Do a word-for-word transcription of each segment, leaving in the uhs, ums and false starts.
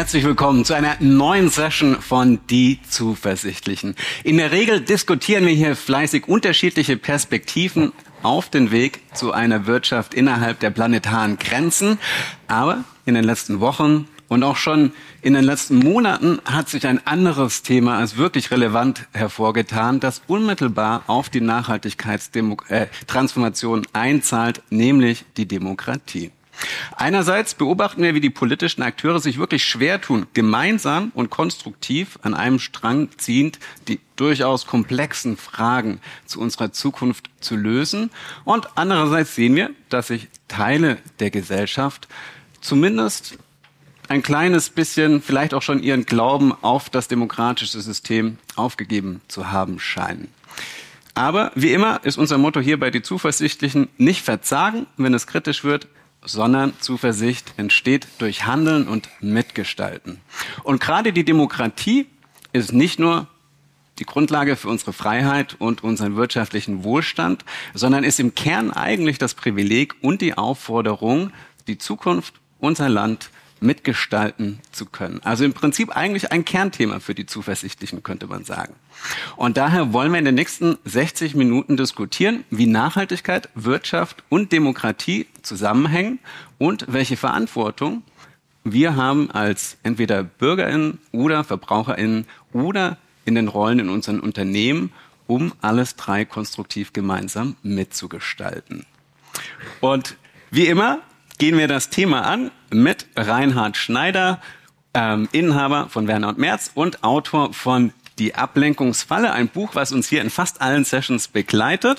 Herzlich willkommen zu einer neuen Session von Die Zuversichtlichen. In der Regel diskutieren wir hier fleißig unterschiedliche Perspektiven auf den Weg zu einer Wirtschaft innerhalb der planetaren Grenzen. Aber in den letzten Wochen und auch schon in den letzten Monaten hat sich ein anderes Thema als wirklich relevant hervorgetan, das unmittelbar auf die Nachhaltigkeitstransformation einzahlt, nämlich die Demokratie. Einerseits beobachten wir, wie die politischen Akteure sich wirklich schwer tun, gemeinsam und konstruktiv an einem Strang ziehend die durchaus komplexen Fragen zu unserer Zukunft zu lösen. Und andererseits sehen wir, dass sich Teile der Gesellschaft zumindest ein kleines bisschen, vielleicht auch schon ihren Glauben auf das demokratische System aufgegeben zu haben scheinen. Aber wie immer ist unser Motto hier bei Die Zuversichtlichen: nicht verzagen, wenn es kritisch wird, sondern Zuversicht entsteht durch Handeln und Mitgestalten. Und gerade die Demokratie ist nicht nur die Grundlage für unsere Freiheit und unseren wirtschaftlichen Wohlstand, sondern ist im Kern eigentlich das Privileg und die Aufforderung, die Zukunft, unser Land mitgestalten zu können. Also im Prinzip eigentlich ein Kernthema für die Zuversichtlichen, könnte man sagen. Und daher wollen wir in den nächsten sechzig Minuten diskutieren, wie Nachhaltigkeit, Wirtschaft und Demokratie zusammenhängen und welche Verantwortung wir haben als entweder BürgerInnen oder VerbraucherInnen oder in den Rollen in unseren Unternehmen, um alles drei konstruktiv gemeinsam mitzugestalten. Und wie immer gehen wir das Thema an mit Reinhard Schneider, ähm, Inhaber von Werner und Merz und Autor von Die Ablenkungsfalle, ein Buch, was uns hier in fast allen Sessions begleitet.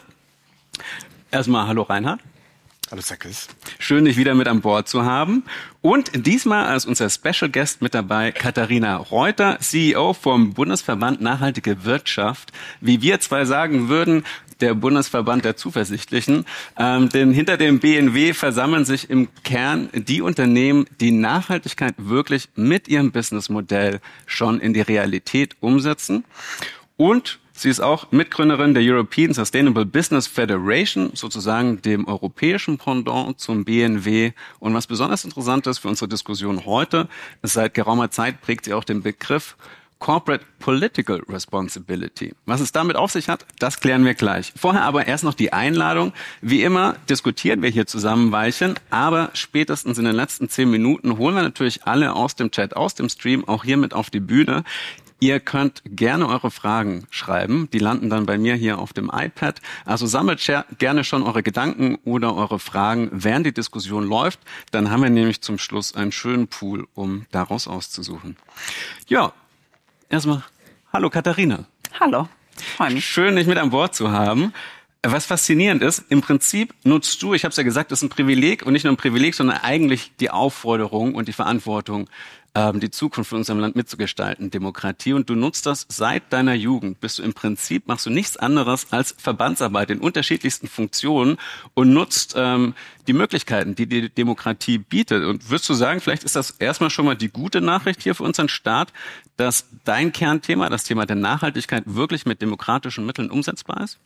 Erstmal hallo Reinhard. Hallo Zackes. Schön, dich wieder mit an Bord zu haben. Und diesmal als unser Special Guest mit dabei Katharina Reuter, C E O vom Bundesverband Nachhaltige Wirtschaft. Wie wir zwei sagen würden, der Bundesverband der Zuversichtlichen. Ähm, denn hinter dem B N W versammeln sich im Kern die Unternehmen, die Nachhaltigkeit wirklich mit ihrem Businessmodell schon in die Realität umsetzen. Und sie ist auch Mitgründerin der European Sustainable Business Federation, sozusagen dem europäischen Pendant zum B N W. Und was besonders interessant ist für unsere Diskussion heute, ist, seit geraumer Zeit prägt sie auch den Begriff Corporate Political Responsibility. Was es damit auf sich hat, das klären wir gleich. Vorher aber erst noch die Einladung. Wie immer diskutieren wir hier zusammen Weilchen, aber spätestens in den letzten zehn Minuten holen wir natürlich alle aus dem Chat, aus dem Stream, auch hier mit auf die Bühne. Ihr könnt gerne eure Fragen schreiben. Die landen dann bei mir hier auf dem iPad. Also sammelt gerne schon eure Gedanken oder eure Fragen, während die Diskussion läuft. Dann haben wir nämlich zum Schluss einen schönen Pool, um daraus auszusuchen. Ja, erstmal, hallo Katharina. Hallo, freue mich. Schön, dich mit an Bord zu haben. Was faszinierend ist, im Prinzip nutzt du, ich habe es ja gesagt, das ist ein Privileg und nicht nur ein Privileg, sondern eigentlich die Aufforderung und die Verantwortung, ähm, die Zukunft von unserem Land mitzugestalten, Demokratie. Und du nutzt das seit deiner Jugend. Bist du im Prinzip, machst du nichts anderes als Verbandsarbeit in unterschiedlichsten Funktionen und nutzt ähm, die Möglichkeiten, die die Demokratie bietet. Und würdest du sagen, vielleicht ist das erstmal schon mal die gute Nachricht hier für unseren Staat, dass dein Kernthema, das Thema der Nachhaltigkeit, wirklich mit demokratischen Mitteln umsetzbar ist?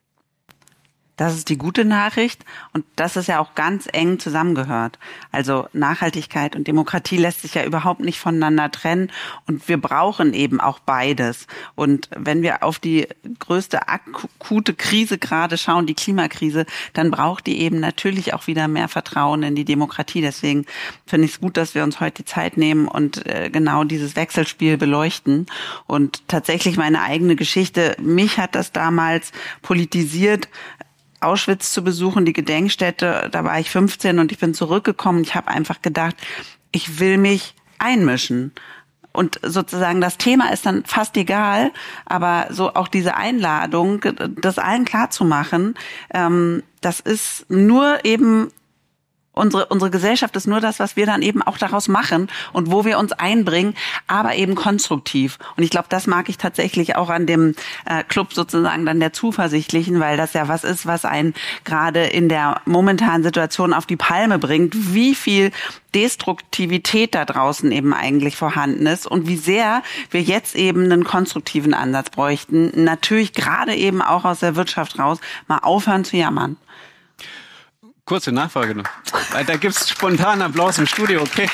Das ist die gute Nachricht und dass es ja auch ganz eng zusammengehört. Also Nachhaltigkeit und Demokratie lässt sich ja überhaupt nicht voneinander trennen und wir brauchen eben auch beides. Und wenn wir auf die größte akute Krise gerade schauen, die Klimakrise, dann braucht die eben natürlich auch wieder mehr Vertrauen in die Demokratie. Deswegen finde ich es gut, dass wir uns heute die Zeit nehmen und genau dieses Wechselspiel beleuchten. Und tatsächlich meine eigene Geschichte, mich hat das damals politisiert, Auschwitz zu besuchen, die Gedenkstätte. Da war ich fünfzehn und ich bin zurückgekommen. Ich habe einfach gedacht, ich will mich einmischen. Und sozusagen das Thema ist dann fast egal, aber so auch diese Einladung, das allen klarzumachen, ähm, das ist nur eben Unsere, unsere Gesellschaft ist nur das, was wir dann eben auch daraus machen und wo wir uns einbringen, aber eben konstruktiv. Und ich glaube, das mag ich tatsächlich auch an dem äh, Club sozusagen dann der Zuversichtlichen, weil das ja was ist, was einen gerade in der momentanen Situation auf die Palme bringt, wie viel Destruktivität da draußen eben eigentlich vorhanden ist und wie sehr wir jetzt eben einen konstruktiven Ansatz bräuchten. Natürlich gerade eben auch aus der Wirtschaft raus, mal aufhören zu jammern. kurze Nachfrage noch. Da gibt's spontan Applaus im Studio, okay.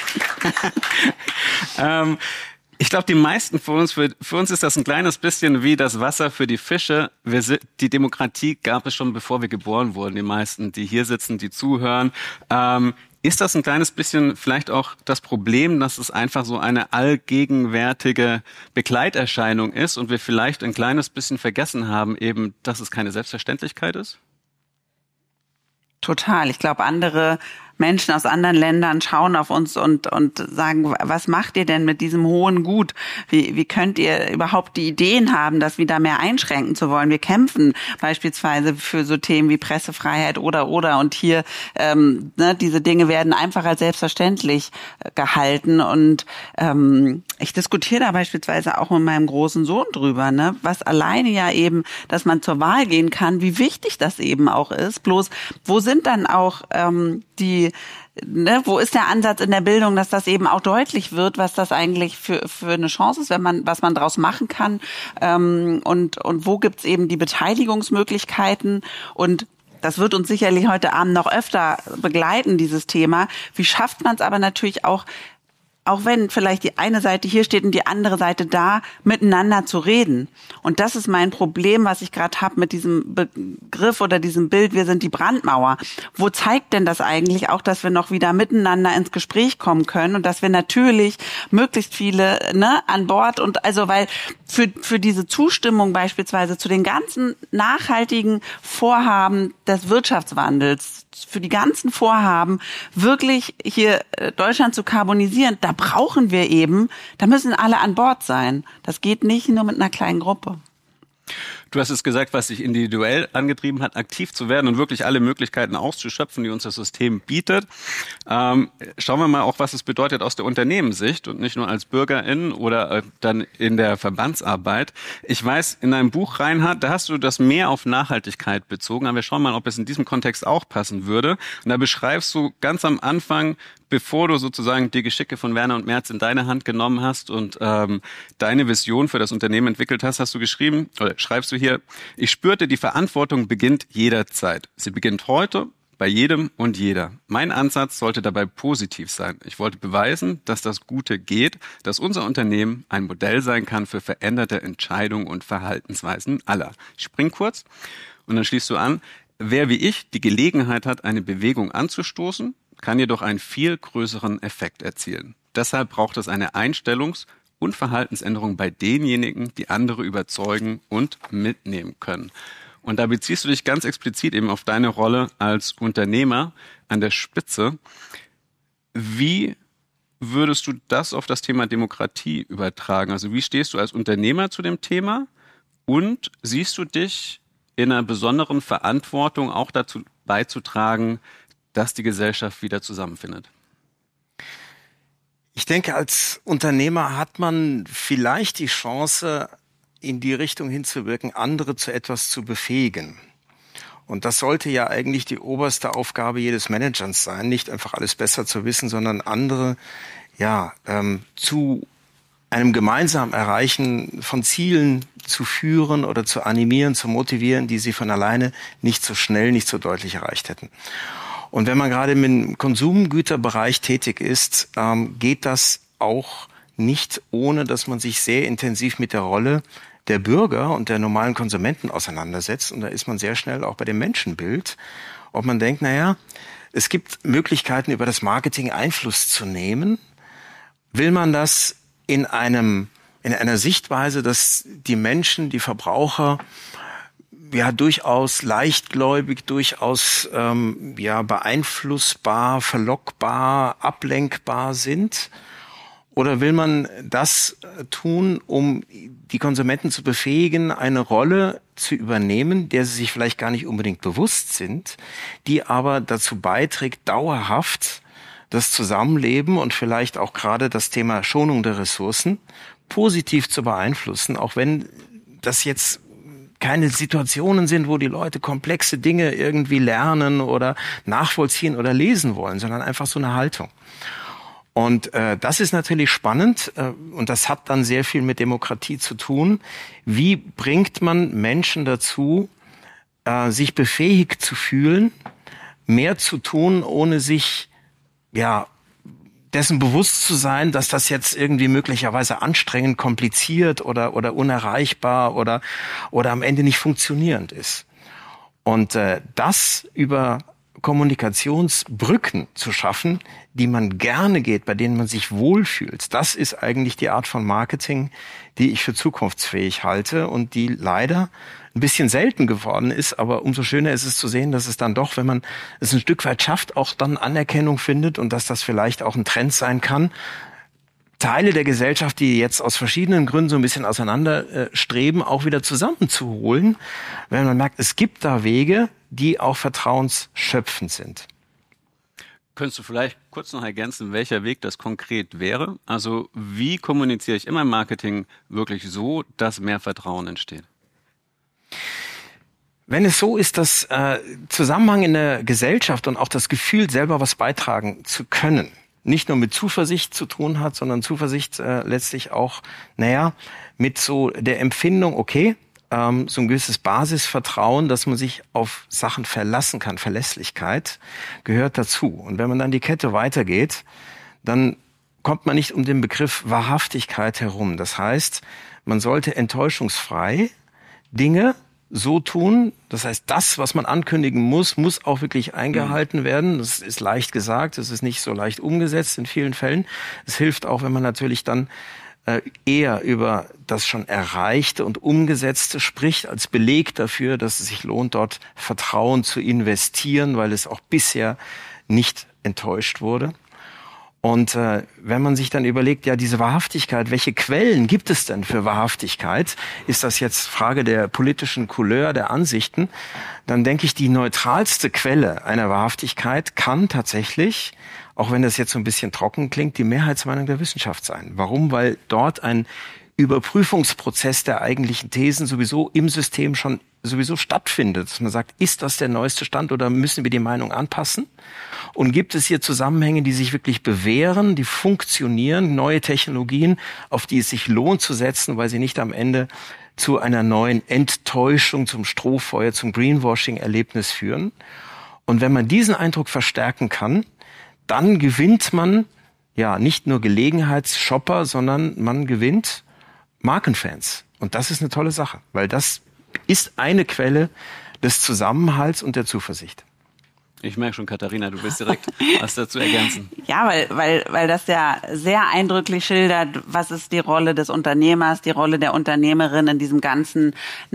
ähm, ich glaube, die meisten von uns, für, für uns ist das ein kleines bisschen wie das Wasser für die Fische. Wir, die Demokratie gab es schon, bevor wir geboren wurden. Die meisten, die hier sitzen, die zuhören. Ähm, ist das ein kleines bisschen vielleicht auch das Problem, dass es einfach so eine allgegenwärtige Begleiterscheinung ist und wir vielleicht ein kleines bisschen vergessen haben, eben, dass es keine Selbstverständlichkeit ist? Total. Ich glaube, andere Menschen aus anderen Ländern schauen auf uns und und sagen, was macht ihr denn mit diesem hohen Gut? Wie wie könnt ihr überhaupt die Ideen haben, das wieder mehr einschränken zu wollen? Wir kämpfen beispielsweise für so Themen wie Pressefreiheit oder oder und hier ähm, ne, diese Dinge werden einfach als selbstverständlich gehalten und ähm, ich diskutiere da beispielsweise auch mit meinem großen Sohn drüber, ne, was alleine ja eben, dass man zur Wahl gehen kann, wie wichtig das eben auch ist. Bloß wo sind dann auch ähm, die Ne, wo ist der Ansatz in der Bildung, dass das eben auch deutlich wird, was das eigentlich für für eine Chance ist, wenn man was man daraus machen kann ähm, und und wo gibt's eben die Beteiligungsmöglichkeiten und das wird uns sicherlich heute Abend noch öfter begleiten, dieses Thema. Wie schafft man es aber natürlich auch, auch wenn vielleicht die eine Seite hier steht und die andere Seite da, miteinander zu reden. Und das ist mein Problem, was ich gerade habe mit diesem Begriff oder diesem Bild, wir sind die Brandmauer. Wo zeigt denn das eigentlich auch, dass wir noch wieder miteinander ins Gespräch kommen können und dass wir natürlich möglichst viele ne, an Bord und also, weil für für diese Zustimmung beispielsweise zu den ganzen nachhaltigen Vorhaben des Wirtschaftswandels, für die ganzen Vorhaben, wirklich hier Deutschland zu karbonisieren, da brauchen wir eben, da müssen alle an Bord sein. Das geht nicht nur mit einer kleinen Gruppe. Du hast es gesagt, was dich individuell angetrieben hat, aktiv zu werden und wirklich alle Möglichkeiten auszuschöpfen, die uns das System bietet. Ähm, schauen wir mal auch, was es bedeutet aus der Unternehmenssicht und nicht nur als Bürgerin oder äh, dann in der Verbandsarbeit. Ich weiß, in deinem Buch, Reinhard, da hast du das mehr auf Nachhaltigkeit bezogen, aber wir schauen mal, ob es in diesem Kontext auch passen würde. Und da beschreibst du ganz am Anfang, bevor du sozusagen die Geschicke von Werner und Merz in deine Hand genommen hast und ähm, deine Vision für das Unternehmen entwickelt hast, hast du geschrieben, oder schreibst du hier, ich spürte, die Verantwortung beginnt jederzeit. Sie beginnt heute bei jedem und jeder. Mein Ansatz sollte dabei positiv sein. Ich wollte beweisen, dass das Gute geht, dass unser Unternehmen ein Modell sein kann für veränderte Entscheidungen und Verhaltensweisen aller. Ich spring kurz und dann schließt du an, wer wie ich die Gelegenheit hat, eine Bewegung anzustoßen, kann jedoch einen viel größeren Effekt erzielen. Deshalb braucht es eine Einstellungs- und Verhaltensänderung bei denjenigen, die andere überzeugen und mitnehmen können. Und da beziehst du dich ganz explizit eben auf deine Rolle als Unternehmer an der Spitze. Wie würdest du das auf das Thema Demokratie übertragen? Also wie stehst du als Unternehmer zu dem Thema und siehst du dich in einer besonderen Verantwortung auch dazu beizutragen, dass die Gesellschaft wieder zusammenfindet? Ich denke, als Unternehmer hat man vielleicht die Chance, in die Richtung hinzuwirken, andere zu etwas zu befähigen. Und das sollte ja eigentlich die oberste Aufgabe jedes Managers sein, nicht einfach alles besser zu wissen, sondern andere ja ähm, zu einem gemeinsamen Erreichen von Zielen zu führen oder zu animieren, zu motivieren, die sie von alleine nicht so schnell, nicht so deutlich erreicht hätten. Und wenn man gerade im Konsumgüterbereich tätig ist, ähm, geht das auch nicht, ohne dass man sich sehr intensiv mit der Rolle der Bürger und der normalen Konsumenten auseinandersetzt. Und da ist man sehr schnell auch bei dem Menschenbild, ob man denkt, naja, es gibt Möglichkeiten, über das Marketing Einfluss zu nehmen. Will man das in einem, in einer Sichtweise, dass die Menschen, die Verbraucher, ja durchaus leichtgläubig, durchaus ähm, ja beeinflussbar, verlockbar, ablenkbar sind? Oder will man das tun, um die Konsumenten zu befähigen, eine Rolle zu übernehmen, der sie sich vielleicht gar nicht unbedingt bewusst sind, die aber dazu beiträgt, dauerhaft das Zusammenleben und vielleicht auch gerade das Thema Schonung der Ressourcen positiv zu beeinflussen, auch wenn das jetzt keine Situationen sind, wo die Leute komplexe Dinge irgendwie lernen oder nachvollziehen oder lesen wollen, sondern einfach so eine Haltung. Und äh, das ist natürlich spannend äh, und das hat dann sehr viel mit Demokratie zu tun. Wie bringt man Menschen dazu, äh, sich befähigt zu fühlen, mehr zu tun, ohne sich, ja, dessen bewusst zu sein, dass das jetzt irgendwie möglicherweise anstrengend, kompliziert oder oder unerreichbar oder oder am Ende nicht funktionierend ist. Und äh, das über Kommunikationsbrücken zu schaffen, die man gerne geht, bei denen man sich wohlfühlt, das ist eigentlich die Art von Marketing, die ich für zukunftsfähig halte und die leider ein bisschen selten geworden ist, aber umso schöner ist es zu sehen, dass es dann doch, wenn man es ein Stück weit schafft, auch dann Anerkennung findet und dass das vielleicht auch ein Trend sein kann, Teile der Gesellschaft, die jetzt aus verschiedenen Gründen so ein bisschen auseinander äh, streben, auch wieder zusammenzuholen, wenn man merkt, es gibt da Wege, die auch vertrauensschöpfend sind. Könntest du vielleicht kurz noch ergänzen, welcher Weg das konkret wäre? Also wie kommuniziere ich in meinem Marketing wirklich so, dass mehr Vertrauen entsteht? Wenn es so ist, dass äh, Zusammenhang in der Gesellschaft und auch das Gefühl, selber was beitragen zu können, nicht nur mit Zuversicht zu tun hat, sondern Zuversicht äh, letztlich auch, naja, mit so der Empfindung, okay, ähm, so ein gewisses Basisvertrauen, dass man sich auf Sachen verlassen kann, Verlässlichkeit gehört dazu. Und wenn man dann die Kette weitergeht, dann kommt man nicht um den Begriff Wahrhaftigkeit herum. Das heißt, man sollte enttäuschungsfrei Dinge so tun, das heißt, das, was man ankündigen muss, muss auch wirklich eingehalten werden. Das ist leicht gesagt, das ist nicht so leicht umgesetzt in vielen Fällen. Es hilft auch, wenn man natürlich dann äh, eher über das schon Erreichte und Umgesetzte spricht, als Beleg dafür, dass es sich lohnt, dort Vertrauen zu investieren, weil es auch bisher nicht enttäuscht wurde. Und äh, wenn man sich dann überlegt, ja, diese Wahrhaftigkeit, welche Quellen gibt es denn für Wahrhaftigkeit? Ist das jetzt Frage der politischen Couleur, der Ansichten? Dann denke ich, die neutralste Quelle einer Wahrhaftigkeit kann tatsächlich, auch wenn das jetzt so ein bisschen trocken klingt, die Mehrheitsmeinung der Wissenschaft sein. Warum? Weil dort ein Überprüfungsprozess der eigentlichen Thesen sowieso im System schon sowieso stattfindet. Dass man sagt, ist das der neueste Stand oder müssen wir die Meinung anpassen? Und gibt es hier Zusammenhänge, die sich wirklich bewähren, die funktionieren, neue Technologien, auf die es sich lohnt zu setzen, weil sie nicht am Ende zu einer neuen Enttäuschung, zum Strohfeuer, zum Greenwashing-Erlebnis führen? Und wenn man diesen Eindruck verstärken kann, dann gewinnt man ja nicht nur Gelegenheitsshopper, sondern man gewinnt Markenfans. Und das ist eine tolle Sache, weil das ist eine Quelle des Zusammenhalts und der Zuversicht. Ich merke schon, Katharina, du bist direkt was dazu ergänzen. Ja, weil, weil, weil das ja sehr eindrücklich schildert, was ist die Rolle des Unternehmers, die Rolle der Unternehmerin in diesem ganzen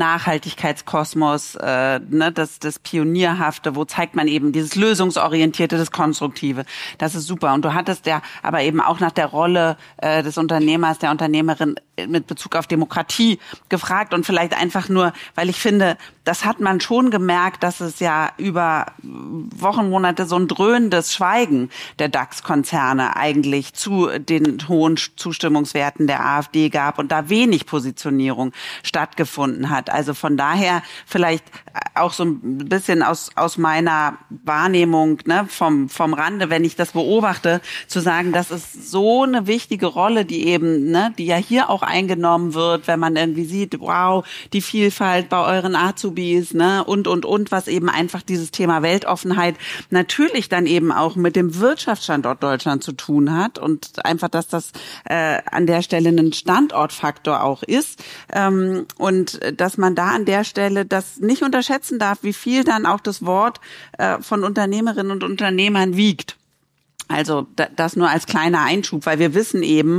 Nachhaltigkeitskosmos, äh, ne, das, das Pionierhafte, wo zeigt man eben dieses Lösungsorientierte, das Konstruktive. Das ist super. Und du hattest ja aber eben auch nach der Rolle äh, des Unternehmers, der Unternehmerin mit Bezug auf Demokratie gefragt und vielleicht einfach nur, weil ich finde, das hat man schon gemerkt, dass es ja über Wochen, Monate so ein dröhnendes Schweigen der DAX-Konzerne eigentlich zu den hohen Zustimmungswerten der AfD gab und da wenig Positionierung stattgefunden hat. Also von daher vielleicht auch so ein bisschen aus aus meiner Wahrnehmung, ne, vom vom Rande, wenn ich das beobachte, zu sagen, das ist so eine wichtige Rolle, die eben, ne, die ja hier auch eingenommen wird, wenn man irgendwie sieht, wow, die Vielfalt bei euren Azubis, ne, und und und, was eben einfach dieses Thema Weltoffenheit natürlich dann eben auch mit dem Wirtschaftsstandort Deutschland zu tun hat und einfach, dass das äh, an der Stelle ein Standortfaktor auch ist, ähm, und dass man da an der Stelle das nicht unterschätzen darf, wie viel dann auch das Wort äh, von Unternehmerinnen und Unternehmern wiegt. Also das nur als kleiner Einschub, weil wir wissen eben,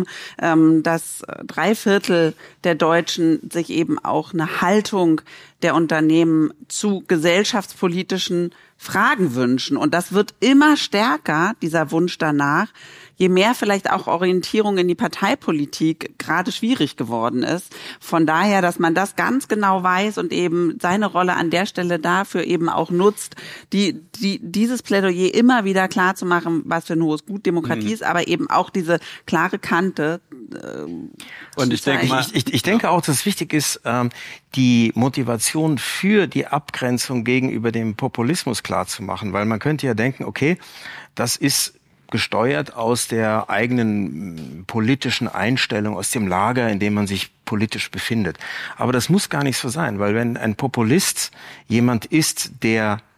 dass drei Viertel der Deutschen sich eben auch eine Haltung der Unternehmen zu gesellschaftspolitischen Fragen wünschen. Und das wird immer stärker, dieser Wunsch danach, je mehr vielleicht auch Orientierung in die Parteipolitik gerade schwierig geworden ist. Von daher, dass man das ganz genau weiß und eben seine Rolle an der Stelle dafür eben auch nutzt, die, die, dieses Plädoyer immer wieder klar zu machen, was für ein hohes Gut Demokratie mhm. ist, aber eben auch diese klare Kante. Äh, und ich denke mal, ich, ich, ich denke auch, dass es wichtig ist, ähm, die Motivation für die Abgrenzung gegenüber dem Populismus klar zu machen, weil man könnte ja denken, okay, das ist gesteuert aus der eigenen politischen Einstellung, aus dem Lager, in dem man sich politisch befindet. Aber das muss gar nicht so sein, weil wenn ein Populist jemand ist, der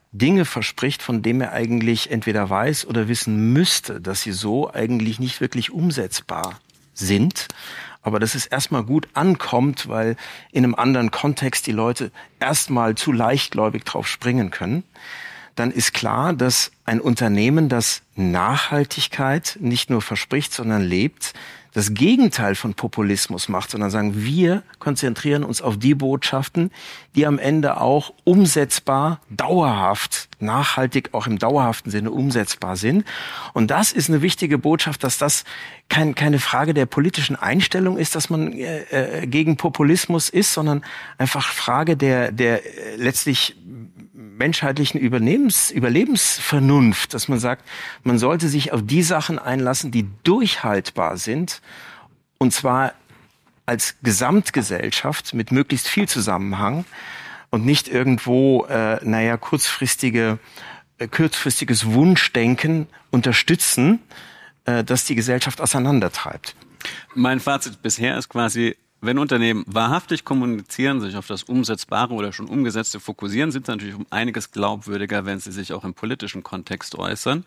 Dinge verspricht, von denen er eigentlich entweder weiß oder wissen müsste, dass sie so eigentlich nicht wirklich umsetzbar sind. Aber dass es erstmal gut ankommt, weil in einem anderen Kontext die Leute erstmal zu leichtgläubig drauf springen können. Dann ist klar, dass ein Unternehmen, das Nachhaltigkeit nicht nur verspricht, sondern lebt, das Gegenteil von Populismus macht, sondern sagen, wir konzentrieren uns auf die Botschaften, die am Ende auch umsetzbar, dauerhaft, nachhaltig, auch im dauerhaften Sinne umsetzbar sind. Und das ist eine wichtige Botschaft, dass das kein, keine Frage der politischen Einstellung ist, dass man äh, gegen Populismus ist, sondern einfach Frage der, der äh, letztlich menschheitlichen Überlebens, Überlebensvernunft, dass man sagt, man sollte sich auf die Sachen einlassen, die durchhaltbar sind, und zwar als Gesamtgesellschaft mit möglichst viel Zusammenhang und nicht irgendwo, äh, naja, kurzfristige, äh, kurzfristiges Wunschdenken unterstützen, äh, das die Gesellschaft auseinandertreibt. Mein Fazit bisher ist quasi, wenn Unternehmen wahrhaftig kommunizieren, sich auf das Umsetzbare oder schon Umgesetzte fokussieren, sind sie natürlich um einiges glaubwürdiger, wenn sie sich auch im politischen Kontext äußern.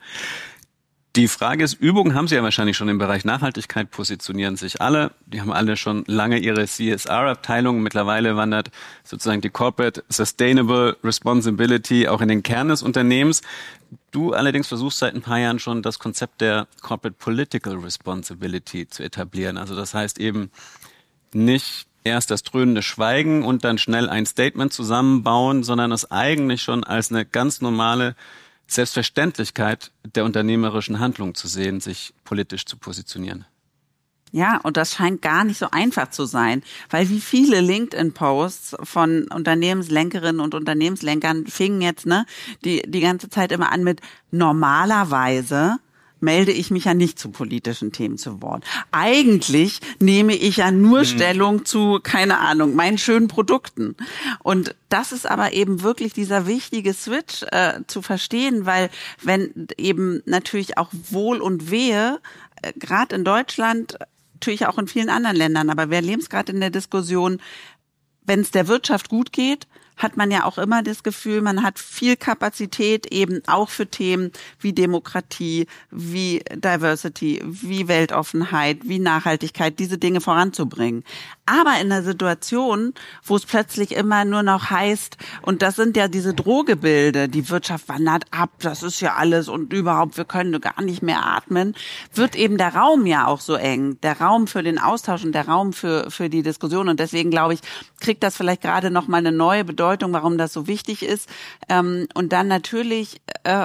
Die Frage ist, Übungen haben sie ja wahrscheinlich schon im Bereich Nachhaltigkeit, positionieren sich alle. Die haben alle schon lange ihre C S R-Abteilungen. Mittlerweile wandert sozusagen die Corporate Sustainable Responsibility auch in den Kern des Unternehmens. Du allerdings versuchst seit ein paar Jahren schon, das Konzept der Corporate Political Responsibility zu etablieren. Also das heißt eben, nicht erst das dröhnende Schweigen und dann schnell ein Statement zusammenbauen, sondern es eigentlich schon als eine ganz normale Selbstverständlichkeit der unternehmerischen Handlung zu sehen, sich politisch zu positionieren. Ja, und das scheint gar nicht so einfach zu sein, weil wie viele LinkedIn-Posts von Unternehmenslenkerinnen und Unternehmenslenkern fingen jetzt ne die die ganze Zeit immer an mit normalerweise melde ich mich ja nicht zu politischen Themen zu Wort. Eigentlich nehme ich ja nur mhm. Stellung zu, keine Ahnung, meinen schönen Produkten. Und das ist aber eben wirklich dieser wichtige Switch äh, zu verstehen, weil wenn eben natürlich auch Wohl und Wehe, äh, gerade in Deutschland, natürlich auch in vielen anderen Ländern, aber wir erleben es gerade in der Diskussion, wenn es der Wirtschaft gut geht, hat man ja auch immer das Gefühl, man hat viel Kapazität eben auch für Themen wie Demokratie, wie Diversity, wie Weltoffenheit, wie Nachhaltigkeit, diese Dinge voranzubringen. Aber in einer Situation, wo es plötzlich immer nur noch heißt, und das sind ja diese Drohgebilde, die Wirtschaft wandert ab, das ist ja alles und überhaupt, wir können gar nicht mehr atmen, wird eben der Raum ja auch so eng, der Raum für den Austausch und der Raum für für die Diskussion. Und deswegen glaube ich, kriegt das vielleicht gerade noch mal eine neue Bedeutung, warum das so wichtig ist. Ähm, und dann natürlich äh,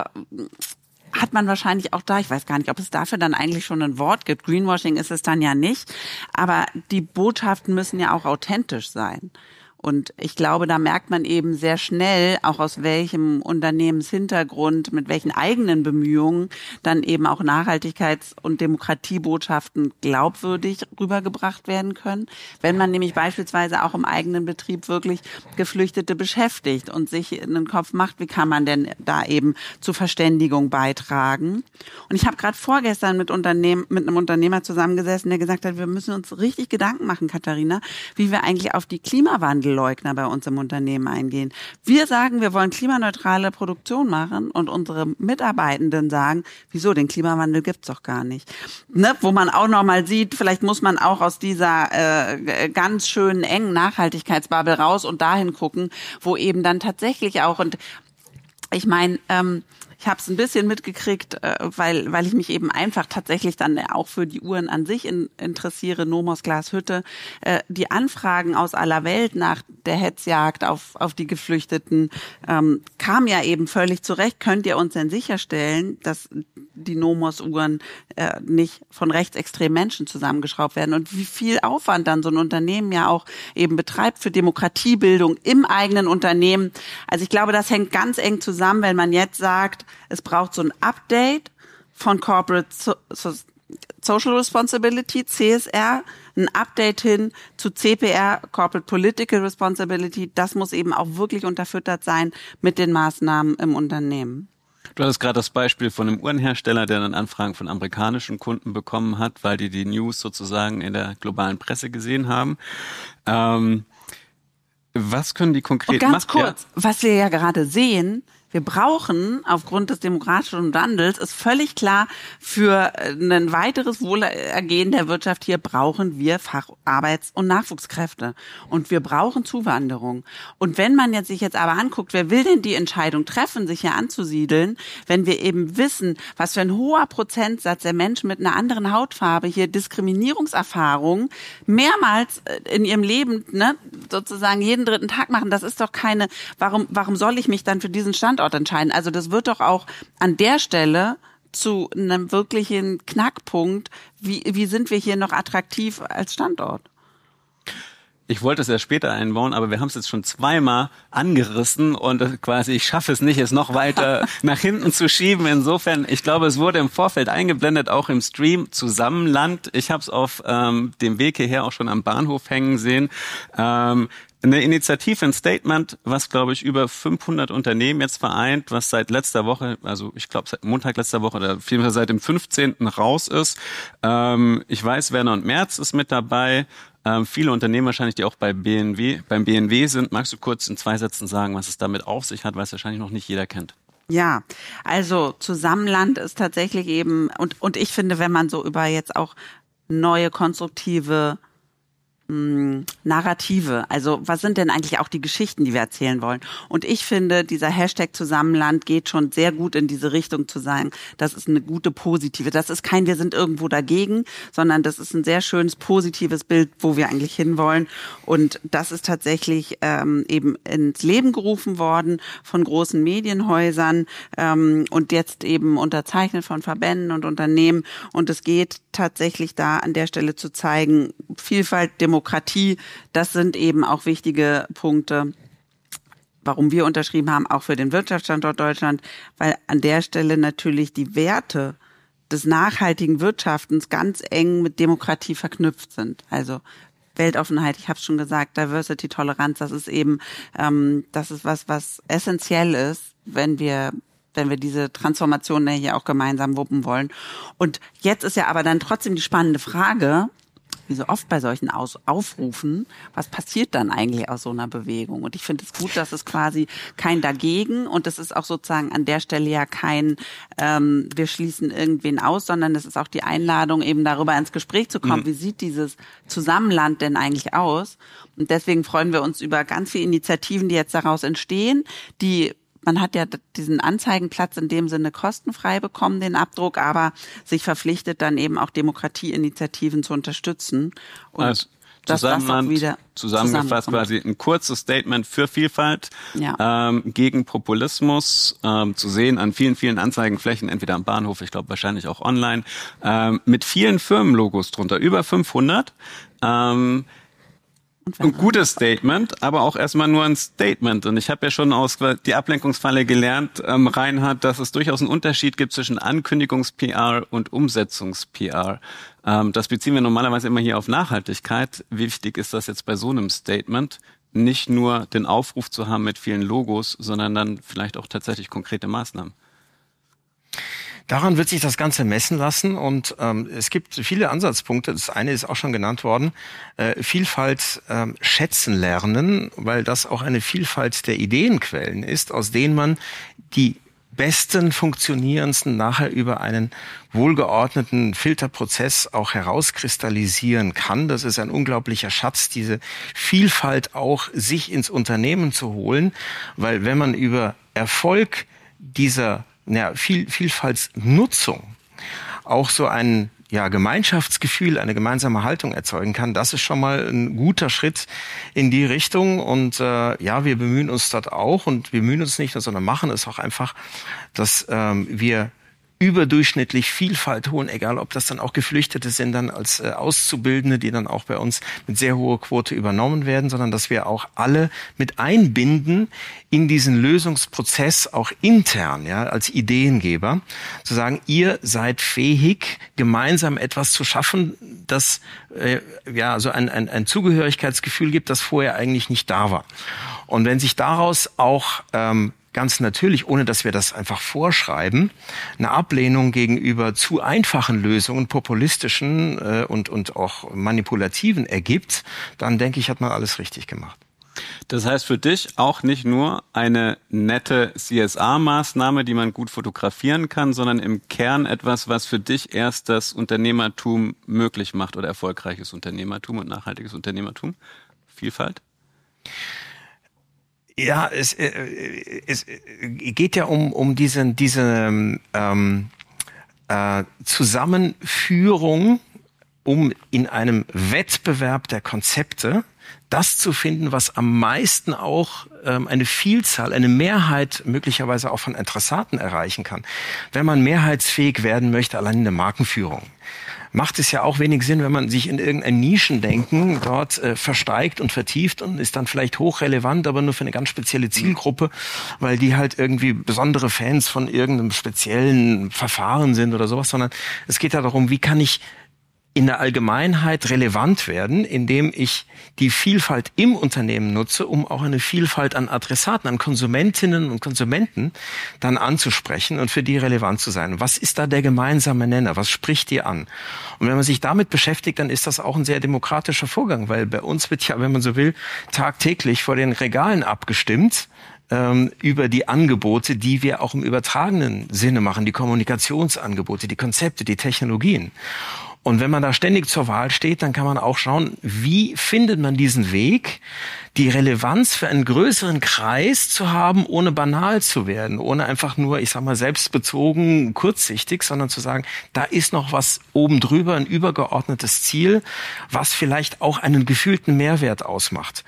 hat man wahrscheinlich auch da, ich weiß gar nicht, ob es dafür dann eigentlich schon ein Wort gibt. Greenwashing ist es dann ja nicht. Aber die Botschaften müssen ja auch authentisch sein. Und ich glaube, da merkt man eben sehr schnell, auch aus welchem Unternehmenshintergrund, mit welchen eigenen Bemühungen dann eben auch Nachhaltigkeits- und Demokratiebotschaften glaubwürdig rübergebracht werden können. Wenn man nämlich beispielsweise auch im eigenen Betrieb wirklich Geflüchtete beschäftigt und sich in den Kopf macht, wie kann man denn da eben zur Verständigung beitragen. Und ich habe gerade vorgestern mit, Unternehmen, mit einem Unternehmer zusammengesessen, der gesagt hat, wir müssen uns richtig Gedanken machen, Katharina, wie wir eigentlich auf die Klimawandel Leugner bei uns im Unternehmen eingehen. Wir sagen, wir wollen klimaneutrale Produktion machen und unsere Mitarbeitenden sagen, wieso, den Klimawandel gibt's doch gar nicht. Ne? Wo man auch noch mal sieht, vielleicht muss man auch aus dieser äh, ganz schönen, engen Nachhaltigkeitsbubble raus und dahin gucken, wo eben dann tatsächlich auch, und ich meine, ähm, ich habe es ein bisschen mitgekriegt, weil weil ich mich eben einfach tatsächlich dann auch für die Uhren an sich in, interessiere, Nomos Glashütte. Die Anfragen aus aller Welt nach der Hetzjagd auf auf die Geflüchteten ähm, kamen ja eben völlig zurecht. Könnt ihr uns denn sicherstellen, dass die Nomos-Uhren äh, nicht von rechtsextremen Menschen zusammengeschraubt werden? Und wie viel Aufwand dann so ein Unternehmen ja auch eben betreibt für Demokratiebildung im eigenen Unternehmen. Also ich glaube, das hängt ganz eng zusammen, wenn man jetzt sagt, es braucht so ein Update von Corporate so- so- Social Responsibility, C S R, ein Update hin zu C P R, Corporate Political Responsibility. Das muss eben auch wirklich unterfüttert sein mit den Maßnahmen im Unternehmen. Du hattest gerade das Beispiel von einem Uhrenhersteller, der dann Anfragen von amerikanischen Kunden bekommen hat, weil die die News sozusagen in der globalen Presse gesehen haben. Ähm, was können die konkret machen? Und ganz machen? kurz, ja. Was wir ja gerade sehen, Wir brauchen aufgrund des demografischen Wandels, ist völlig klar, für ein weiteres Wohlergehen der Wirtschaft hier brauchen wir Facharbeits- und Nachwuchskräfte. Und wir brauchen Zuwanderung. Und wenn man jetzt sich jetzt aber anguckt, wer will denn die Entscheidung treffen, sich hier anzusiedeln, wenn wir eben wissen, was für ein hoher Prozentsatz der Menschen mit einer anderen Hautfarbe hier Diskriminierungserfahrungen mehrmals in ihrem Leben, ne, sozusagen jeden dritten Tag machen, das ist doch keine, warum, warum soll ich mich dann für diesen Standort entscheiden? Also das wird doch auch an der Stelle zu einem wirklichen Knackpunkt, wie, wie sind wir hier noch attraktiv als Standort? Ich wollte es ja später einbauen, aber wir haben es jetzt schon zweimal angerissen und quasi ich schaffe es nicht, es noch weiter nach hinten zu schieben. Insofern, ich glaube, es wurde im Vorfeld eingeblendet, auch im Stream Zusammenland. Ich habe es auf ähm, dem Weg hierher auch schon am Bahnhof hängen sehen. Ähm, Eine Initiative, ein Statement, was, glaube ich, über fünfhundert Unternehmen jetzt vereint, was seit letzter Woche, also ich glaube seit Montag letzter Woche oder vielmehr seit dem fünfzehnten raus ist. Ähm, ich weiß, Werner und Merz ist mit dabei. Ähm, viele Unternehmen wahrscheinlich, die auch bei B M W, beim B M W sind. Magst du kurz in zwei Sätzen sagen, was es damit auf sich hat, weil es wahrscheinlich noch nicht jeder kennt? Ja, also Zusammenland ist tatsächlich eben, und, und ich finde, wenn man so über jetzt auch neue konstruktive Narrative, also was sind denn eigentlich auch die Geschichten, die wir erzählen wollen? Und ich finde, dieser Hashtag Zusammenland geht schon sehr gut in diese Richtung zu sagen, das ist eine gute positive, das ist kein wir sind irgendwo dagegen, sondern das ist ein sehr schönes positives Bild, wo wir eigentlich hinwollen. Und das ist tatsächlich ähm, eben ins Leben gerufen worden von großen Medienhäusern ähm, und jetzt eben unterzeichnet von Verbänden und Unternehmen. Und es geht tatsächlich da an der Stelle zu zeigen, Vielfalt, Demokratie, das sind eben auch wichtige Punkte, warum wir unterschrieben haben, auch für den Wirtschaftsstandort Deutschland, weil an der Stelle natürlich die Werte des nachhaltigen Wirtschaftens ganz eng mit Demokratie verknüpft sind. Also Weltoffenheit, ich habe es schon gesagt, Diversity, Toleranz, das ist eben, ähm, das ist was, was essentiell ist, wenn wir wenn wir diese Transformation hier auch gemeinsam wuppen wollen. Und jetzt ist ja aber dann trotzdem die spannende Frage, wie so oft bei solchen Aus- Aufrufen, was passiert dann eigentlich aus so einer Bewegung? Und ich finde es gut, dass es quasi kein Dagegen und es ist auch sozusagen an der Stelle ja kein, ähm, wir schließen irgendwen aus, sondern es ist auch die Einladung, eben darüber ins Gespräch zu kommen. Mhm. Wie sieht dieses Zusammenland denn eigentlich aus? Und deswegen freuen wir uns über ganz viele Initiativen, die jetzt daraus entstehen, die Man hat ja diesen Anzeigenplatz in dem Sinne kostenfrei bekommen, den Abdruck, aber sich verpflichtet, dann eben auch Demokratieinitiativen zu unterstützen. Und also Zusammenland, wieder zusammengefasst quasi ein kurzes Statement für Vielfalt, ja. ähm, gegen Populismus, ähm, zu sehen an vielen, vielen Anzeigenflächen, entweder am Bahnhof, ich glaube wahrscheinlich auch online, ähm, mit vielen Firmenlogos drunter, über fünfhundert. Ähm, Ein gutes Statement, aber auch erstmal nur ein Statement. Und ich habe ja schon aus die Ablenkungsfalle gelernt, ähm, Reinhard, dass es durchaus einen Unterschied gibt zwischen Ankündigungs-P R und Umsetzungs-P R. Ähm, das beziehen wir normalerweise immer hier auf Nachhaltigkeit. Wie wichtig ist das jetzt bei so einem Statement? Nicht nur den Aufruf zu haben mit vielen Logos, sondern dann vielleicht auch tatsächlich konkrete Maßnahmen. Daran wird sich das Ganze messen lassen und ähm, es gibt viele Ansatzpunkte. Das eine ist auch schon genannt worden, äh, Vielfalt ähm, schätzen lernen, weil das auch eine Vielfalt der Ideenquellen ist, aus denen man die besten, funktionierendsten nachher über einen wohlgeordneten Filterprozess auch herauskristallisieren kann. Das ist ein unglaublicher Schatz, diese Vielfalt auch sich ins Unternehmen zu holen, weil wenn man über Erfolg dieser ja, Viel, Vielfaltsnutzung auch so ein ja, Gemeinschaftsgefühl, eine gemeinsame Haltung erzeugen kann, das ist schon mal ein guter Schritt in die Richtung. Und äh, ja, wir bemühen uns dort auch und wir bemühen uns nicht nur, sondern machen es auch einfach, dass ähm, wir überdurchschnittlich Vielfalt holen, egal ob das dann auch Geflüchtete sind, dann als äh, Auszubildende, die dann auch bei uns mit sehr hoher Quote übernommen werden, sondern dass wir auch alle mit einbinden in diesen Lösungsprozess, auch intern, ja, als Ideengeber, zu sagen, ihr seid fähig, gemeinsam etwas zu schaffen, das äh, ja so ein, ein, ein Zugehörigkeitsgefühl gibt, das vorher eigentlich nicht da war. Und wenn sich daraus auch ähm, ganz natürlich, ohne dass wir das einfach vorschreiben, eine Ablehnung gegenüber zu einfachen Lösungen, populistischen äh, und, und auch manipulativen ergibt, dann denke ich, hat man alles richtig gemacht. Das heißt für dich auch nicht nur eine nette C S R-Maßnahme, die man gut fotografieren kann, sondern im Kern etwas, was für dich erst das Unternehmertum möglich macht oder erfolgreiches Unternehmertum und nachhaltiges Unternehmertum? Vielfalt? Ja, es, äh, es geht ja um, um diesen, diese ähm, äh, Zusammenführung, um in einem Wettbewerb der Konzepte das zu finden, was am meisten auch ähm, eine Vielzahl, eine Mehrheit möglicherweise auch von Adressaten erreichen kann. Wenn man mehrheitsfähig werden möchte, allein in der Markenführung, macht es ja auch wenig Sinn, wenn man sich in irgendein Nischendenken dort äh, versteigt und vertieft und ist dann vielleicht hochrelevant, aber nur für eine ganz spezielle Zielgruppe, weil die halt irgendwie besondere Fans von irgendeinem speziellen Verfahren sind oder sowas, sondern es geht ja darum, wie kann ich in der Allgemeinheit relevant werden, indem ich die Vielfalt im Unternehmen nutze, um auch eine Vielfalt an Adressaten, an Konsumentinnen und Konsumenten dann anzusprechen und für die relevant zu sein. Was ist da der gemeinsame Nenner? Was spricht die an? Und wenn man sich damit beschäftigt, dann ist das auch ein sehr demokratischer Vorgang, weil bei uns wird ja, wenn man so will, tagtäglich vor den Regalen abgestimmt ähm, über die Angebote, die wir auch im übertragenen Sinne machen, die Kommunikationsangebote, die Konzepte, die Technologien. Und wenn man da ständig zur Wahl steht, dann kann man auch schauen, wie findet man diesen Weg, die Relevanz für einen größeren Kreis zu haben, ohne banal zu werden, ohne einfach nur, ich sag mal, selbstbezogen, kurzsichtig, sondern zu sagen, da ist noch was oben drüber, ein übergeordnetes Ziel, was vielleicht auch einen gefühlten Mehrwert ausmacht.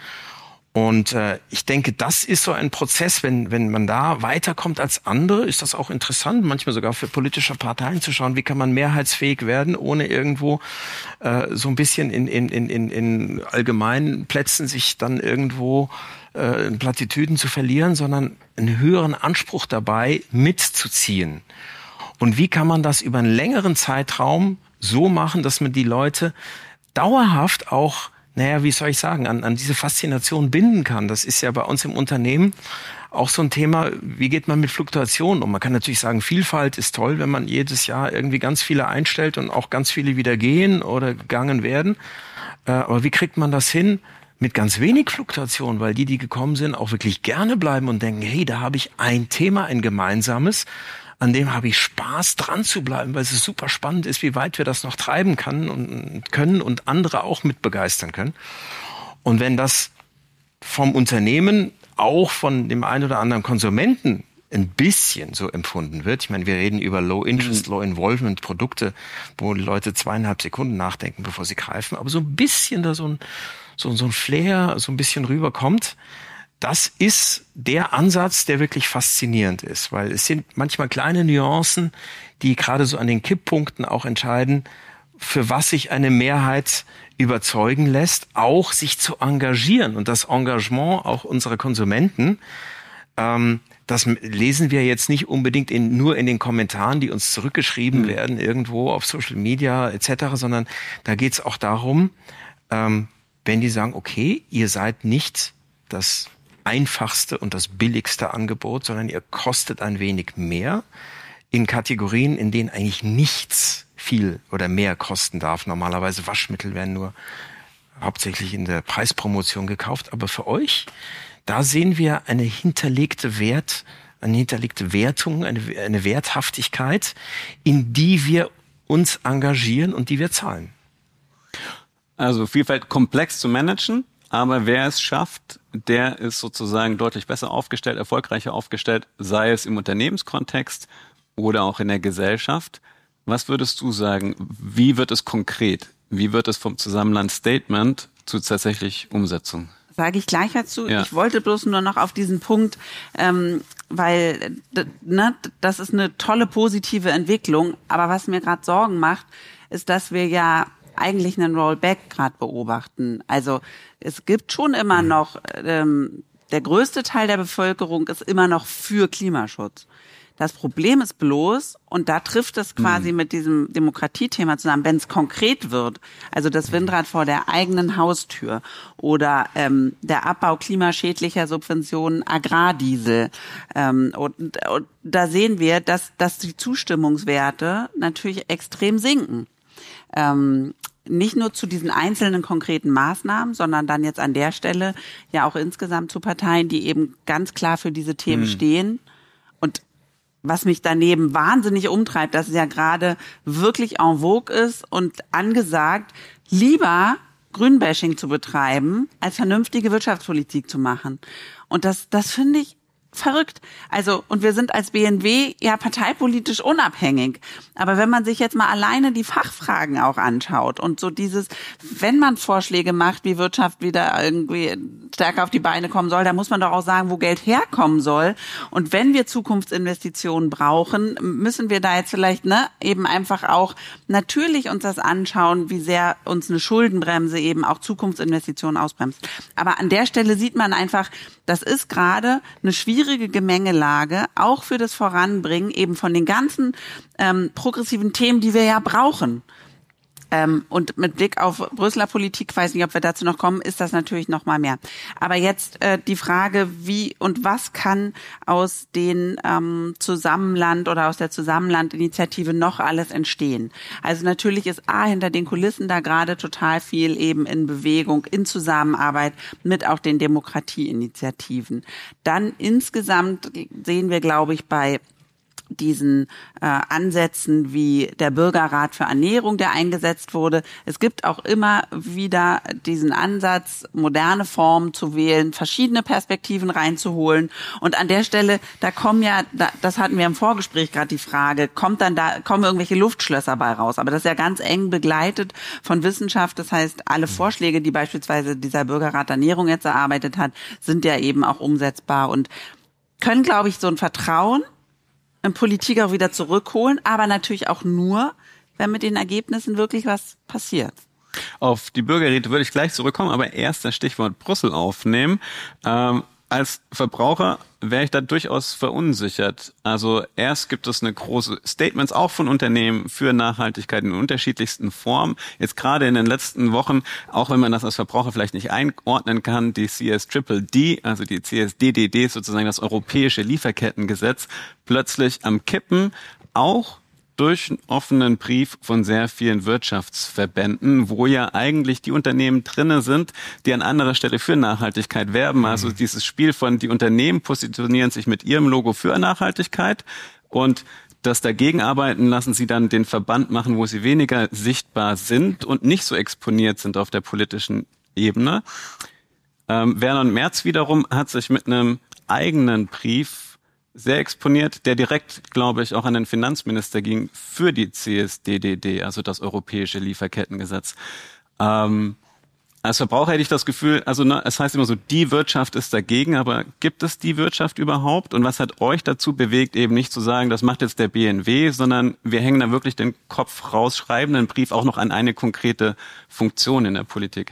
Und äh, ich denke, das ist so ein Prozess, wenn wenn man da weiterkommt als andere, ist das auch interessant, manchmal sogar für politische Parteien zu schauen, wie kann man mehrheitsfähig werden, ohne irgendwo äh, so ein bisschen in in in in in allgemeinen Plätzen sich dann irgendwo äh, in Plattitüden zu verlieren, sondern einen höheren Anspruch dabei mitzuziehen. Und wie kann man das über einen längeren Zeitraum so machen, dass man die Leute dauerhaft auch, naja, wie soll ich sagen, an, an diese Faszination binden kann. Das ist ja bei uns im Unternehmen auch so ein Thema, wie geht man mit Fluktuationen um? Man kann natürlich sagen, Vielfalt ist toll, wenn man jedes Jahr irgendwie ganz viele einstellt und auch ganz viele wieder gehen oder gegangen werden. Aber wie kriegt man das hin mit ganz wenig Fluktuation? Weil die, die gekommen sind, auch wirklich gerne bleiben und denken, hey, da habe ich ein Thema, ein gemeinsames, an dem habe ich Spaß, dran zu bleiben, weil es super spannend ist, wie weit wir das noch treiben können und können und andere auch mit begeistern können. Und wenn das vom Unternehmen, auch von dem einen oder anderen Konsumenten ein bisschen so empfunden wird, ich meine, wir reden über Low-Interest, mhm. Low-Involvement-Produkte, wo die Leute zweieinhalb Sekunden nachdenken, bevor sie greifen, aber so ein bisschen da so ein, so, so ein Flair, so ein bisschen rüberkommt, das ist der Ansatz, der wirklich faszinierend ist, weil es sind manchmal kleine Nuancen, die gerade so an den Kipppunkten auch entscheiden, für was sich eine Mehrheit überzeugen lässt, auch sich zu engagieren. Und das Engagement auch unserer Konsumenten, ähm, das lesen wir jetzt nicht unbedingt in, nur in den Kommentaren, die uns zurückgeschrieben mhm. werden, irgendwo auf Social Media et cetera, sondern da geht es auch darum, ähm, wenn die sagen, okay, ihr seid nicht das einfachste und das billigste Angebot, sondern ihr kostet ein wenig mehr in Kategorien, in denen eigentlich nichts viel oder mehr kosten darf. Normalerweise Waschmittel werden nur hauptsächlich in der Preispromotion gekauft, aber für euch, da sehen wir eine hinterlegte Wert, eine hinterlegte Wertung, eine, eine Werthaftigkeit, in die wir uns engagieren und die wir zahlen. Also Vielfalt komplex zu managen, aber wer es schafft, der ist sozusagen deutlich besser aufgestellt, erfolgreicher aufgestellt, sei es im Unternehmenskontext oder auch in der Gesellschaft. Was würdest du sagen, wie wird es konkret? Wie wird es vom Zusammenland-Statement zu tatsächlich Umsetzung? Sage ich gleich dazu. Ja. Ich wollte bloß nur noch auf diesen Punkt, ähm, weil d- ne, das ist eine tolle positive Entwicklung. Aber was mir gerade Sorgen macht, ist, dass wir ja eigentlich einen Rollback gerade beobachten. Also es gibt schon immer noch, ähm, der größte Teil der Bevölkerung ist immer noch für Klimaschutz. Das Problem ist bloß, und da trifft es quasi mhm. mit diesem Demokratiethema zusammen, wenn es konkret wird, also das Windrad vor der eigenen Haustür oder ähm, der Abbau klimaschädlicher Subventionen Agrardiesel. Ähm, und, und da sehen wir, dass, dass die Zustimmungswerte natürlich extrem sinken. Ähm, nicht nur zu diesen einzelnen konkreten Maßnahmen, sondern dann jetzt an der Stelle ja auch insgesamt zu Parteien, die eben ganz klar für diese Themen hm. stehen. Und was mich daneben wahnsinnig umtreibt, dass es ja gerade wirklich en vogue ist und angesagt, lieber Grünbashing zu betreiben, als vernünftige Wirtschaftspolitik zu machen. Und das, das finde ich verrückt. Also, und wir sind als B N W ja parteipolitisch unabhängig. Aber wenn man sich jetzt mal alleine die Fachfragen auch anschaut und so dieses, wenn man Vorschläge macht, wie Wirtschaft wieder irgendwie stärker auf die Beine kommen soll, dann muss man doch auch sagen, wo Geld herkommen soll. Und wenn wir Zukunftsinvestitionen brauchen, müssen wir da jetzt vielleicht, ne, eben einfach auch natürlich uns das anschauen, wie sehr uns eine Schuldenbremse eben auch Zukunftsinvestitionen ausbremst. Aber an der Stelle sieht man einfach, das ist gerade eine schwierige schwierige Gemengelage, auch für das Voranbringen eben von den ganzen ähm, progressiven Themen, die wir ja brauchen. Ähm, und mit Blick auf Brüsseler Politik, weiß nicht, ob wir dazu noch kommen, ist das natürlich noch mal mehr. Aber jetzt äh, die Frage, wie und was kann aus den ähm, Zusammenland oder aus der Zusammenlandinitiative noch alles entstehen? Also natürlich ist A, hinter den Kulissen da gerade total viel eben in Bewegung, in Zusammenarbeit mit auch den Demokratieinitiativen. Dann insgesamt sehen wir, glaube ich, bei diesen äh, Ansätzen wie der Bürgerrat für Ernährung, der eingesetzt wurde. Es gibt auch immer wieder diesen Ansatz, moderne Formen zu wählen, verschiedene Perspektiven reinzuholen. Und an der Stelle, da kommen ja, da, das hatten wir im Vorgespräch gerade die Frage, kommt dann da, kommen irgendwelche Luftschlösser bei raus? Aber das ist ja ganz eng begleitet von Wissenschaft. Das heißt, alle Vorschläge, die beispielsweise dieser Bürgerrat Ernährung jetzt erarbeitet hat, sind ja eben auch umsetzbar und können, glaube ich, so ein Vertrauen in Politik auch wieder zurückholen, aber natürlich auch nur, wenn mit den Ergebnissen wirklich was passiert. Auf die Bürgerräte würde ich gleich zurückkommen, aber erst das Stichwort Brüssel aufnehmen. Ähm, als Verbraucher wäre ich da durchaus verunsichert. Also erst gibt es eine große Statements auch von Unternehmen für Nachhaltigkeit in unterschiedlichsten Formen. Jetzt gerade in den letzten Wochen, auch wenn man das als Verbraucher vielleicht nicht einordnen kann, die C S D D D, also die C S D D D, sozusagen das europäische Lieferkettengesetz, plötzlich am Kippen, auch durch einen offenen Brief von sehr vielen Wirtschaftsverbänden, wo ja eigentlich die Unternehmen drinne sind, die an anderer Stelle für Nachhaltigkeit werben. Also mhm. dieses Spiel von, die Unternehmen positionieren sich mit ihrem Logo für Nachhaltigkeit und das dagegen arbeiten lassen sie dann den Verband machen, wo sie weniger sichtbar sind und nicht so exponiert sind auf der politischen Ebene. Ähm, Werner und Merz wiederum hat sich mit einem eigenen Brief sehr exponiert, der direkt, glaube ich, auch an den Finanzminister ging für die C S D D D, also das europäische Lieferkettengesetz. Ähm, als Verbraucher hätte ich das Gefühl, also ne, es heißt immer so, die Wirtschaft ist dagegen, aber gibt es die Wirtschaft überhaupt? Und was hat euch dazu bewegt, eben nicht zu sagen, das macht jetzt der B N W, sondern wir hängen da wirklich den Kopf raus, schreiben einen Brief auch noch an eine konkrete Funktion in der Politik?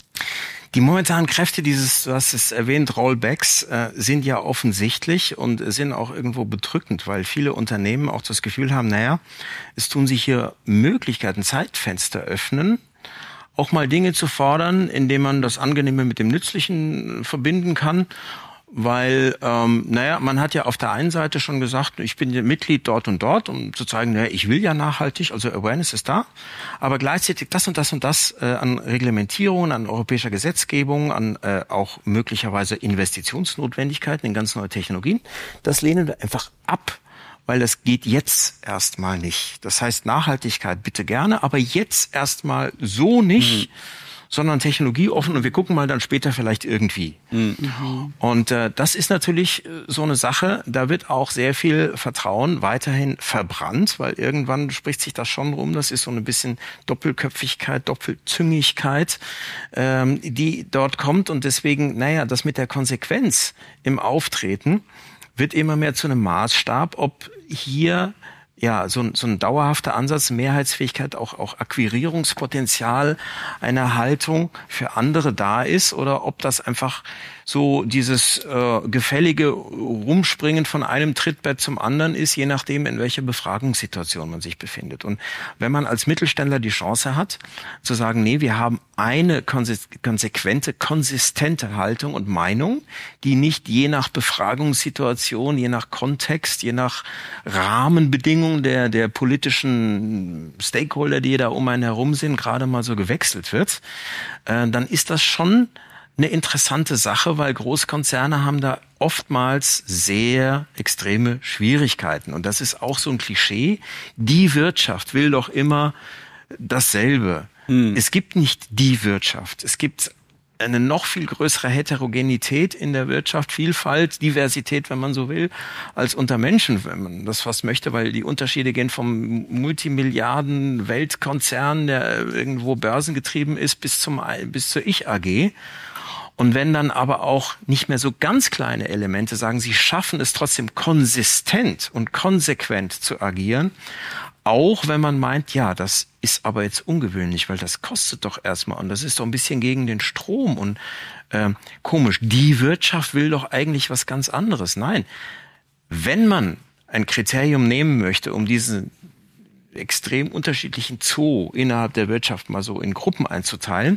Die momentanen Kräfte dieses, du hast es erwähnt, Rollbacks, äh, sind ja offensichtlich und sind auch irgendwo bedrückend, weil viele Unternehmen auch das Gefühl haben, naja, es tun sich hier Möglichkeiten, Zeitfenster öffnen, auch mal Dinge zu fordern, indem man das Angenehme mit dem Nützlichen verbinden kann. Weil, ähm, naja, man hat ja auf der einen Seite schon gesagt, ich bin Mitglied dort und dort, um zu zeigen, naja, ich will ja nachhaltig, also Awareness ist da. Aber gleichzeitig das und das und das äh, an Reglementierungen, an europäischer Gesetzgebung, an äh, auch möglicherweise Investitionsnotwendigkeiten in ganz neue Technologien, das lehnen wir einfach ab, weil das geht jetzt erstmal nicht. Das heißt, Nachhaltigkeit bitte gerne, aber jetzt erstmal so nicht. Mhm. sondern technologieoffen und wir gucken mal dann später vielleicht irgendwie. Mhm. Und äh, das ist natürlich so eine Sache, da wird auch sehr viel Vertrauen weiterhin verbrannt, weil irgendwann spricht sich das schon rum, das ist so ein bisschen Doppelköpfigkeit, Doppelzüngigkeit, ähm, die dort kommt und deswegen, naja, das mit der Konsequenz im Auftreten wird immer mehr zu einem Maßstab, ob hier ja, so ein, so ein dauerhafter Ansatz, Mehrheitsfähigkeit, auch, auch Akquirierungspotenzial einer Haltung für andere da ist oder ob das einfach so dieses äh, gefällige Rumspringen von einem Trittbrett zum anderen ist, je nachdem, in welcher Befragungssituation man sich befindet. Und wenn man als Mittelständler die Chance hat, zu sagen, nee, wir haben eine konsequente, konsistente Haltung und Meinung, die nicht je nach Befragungssituation, je nach Kontext, je nach Rahmenbedingungen Meinung der, der politischen Stakeholder, die da um einen herum sind, gerade mal so gewechselt wird, äh, dann ist das schon eine interessante Sache, weil Großkonzerne haben da oftmals sehr extreme Schwierigkeiten. Und das ist auch so ein Klischee. Die Wirtschaft will doch immer dasselbe. Hm. Es gibt nicht die Wirtschaft. Es gibt eine noch viel größere Heterogenität in der Wirtschaft, Vielfalt, Diversität, wenn man so will, als unter Menschen, wenn man das fast möchte, weil die Unterschiede gehen vom Multimilliarden-Weltkonzern, der irgendwo börsengetrieben ist, bis zum bis zur Ich-A G. Und wenn dann aber auch nicht mehr so ganz kleine Elemente sagen, sie schaffen es trotzdem konsistent und konsequent zu agieren, auch wenn man meint, ja, das ist aber jetzt ungewöhnlich, weil das kostet doch erstmal und das ist doch ein bisschen gegen den Strom und äh, komisch. Die Wirtschaft will doch eigentlich was ganz anderes. Nein, wenn man ein Kriterium nehmen möchte, um diesen extrem unterschiedlichen Zoo innerhalb der Wirtschaft mal so in Gruppen einzuteilen,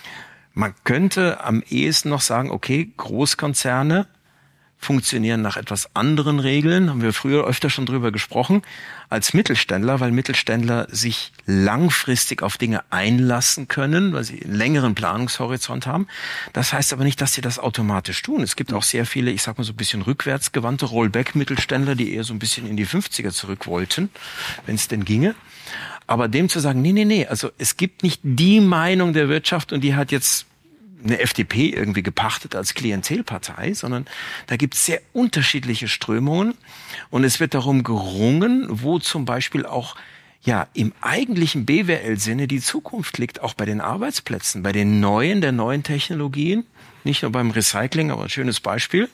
man könnte am ehesten noch sagen, okay, Großkonzerne funktionieren nach etwas anderen Regeln, haben wir früher öfter schon drüber gesprochen, als Mittelständler, weil Mittelständler sich langfristig auf Dinge einlassen können, weil sie einen längeren Planungshorizont haben. Das heißt aber nicht, dass sie das automatisch tun. Es gibt auch sehr viele, ich sag mal so ein bisschen rückwärtsgewandte Rollback-Mittelständler, die eher so ein bisschen in die fünfziger zurück wollten, wenn es denn ginge. Aber dem zu sagen, nee, nee, nee, also es gibt nicht die Meinung der Wirtschaft und die hat jetzt eine F D P irgendwie gepachtet als Klientelpartei, sondern da gibt es sehr unterschiedliche Strömungen und es wird darum gerungen, wo zum Beispiel auch ja im eigentlichen B W L-Sinne die Zukunft liegt, auch bei den Arbeitsplätzen, bei den neuen, der neuen Technologien, nicht nur beim Recycling, aber ein schönes Beispiel,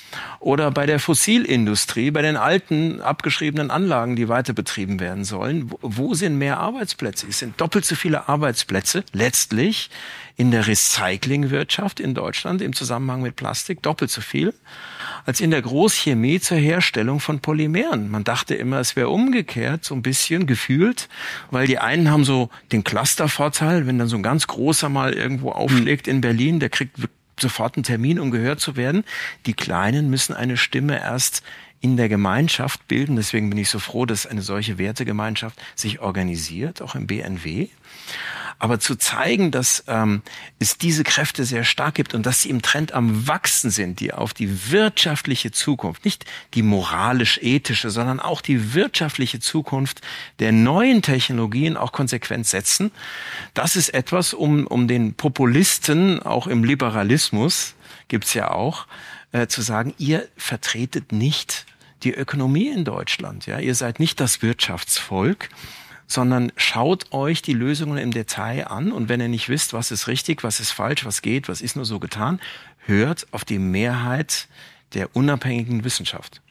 oder bei der Fossilindustrie, bei den alten, abgeschriebenen Anlagen, die weiter betrieben werden sollen. Wo, wo sind mehr Arbeitsplätze? Es sind doppelt so viele Arbeitsplätze, letztlich in der Recyclingwirtschaft in Deutschland im Zusammenhang mit Plastik, doppelt so viel, als in der Großchemie zur Herstellung von Polymeren. Man dachte immer, es wäre umgekehrt, so ein bisschen gefühlt, weil die einen haben so den Clustervorteil, wenn dann so ein ganz großer mal irgendwo aufschlägt in Berlin, der kriegt sofort einen Termin, um gehört zu werden. Die Kleinen müssen eine Stimme erst in der Gemeinschaft bilden. Deswegen bin ich so froh, dass eine solche Wertegemeinschaft sich organisiert, auch im B N W. Aber zu zeigen, dass ähm, es diese Kräfte sehr stark gibt und dass sie im Trend am Wachsen sind, die auf die wirtschaftliche Zukunft, nicht die moralisch-ethische, sondern auch die wirtschaftliche Zukunft der neuen Technologien auch konsequent setzen, das ist etwas, um, um den Populisten, auch im Liberalismus gibt's ja auch, äh, zu sagen, ihr vertretet nicht die Ökonomie in Deutschland. Ja, ihr seid nicht das Wirtschaftsvolk, sondern schaut euch die Lösungen im Detail an und wenn ihr nicht wisst, was ist richtig, was ist falsch, was geht, was ist nur so getan, hört auf die Mehrheit der unabhängigen Wissenschaft.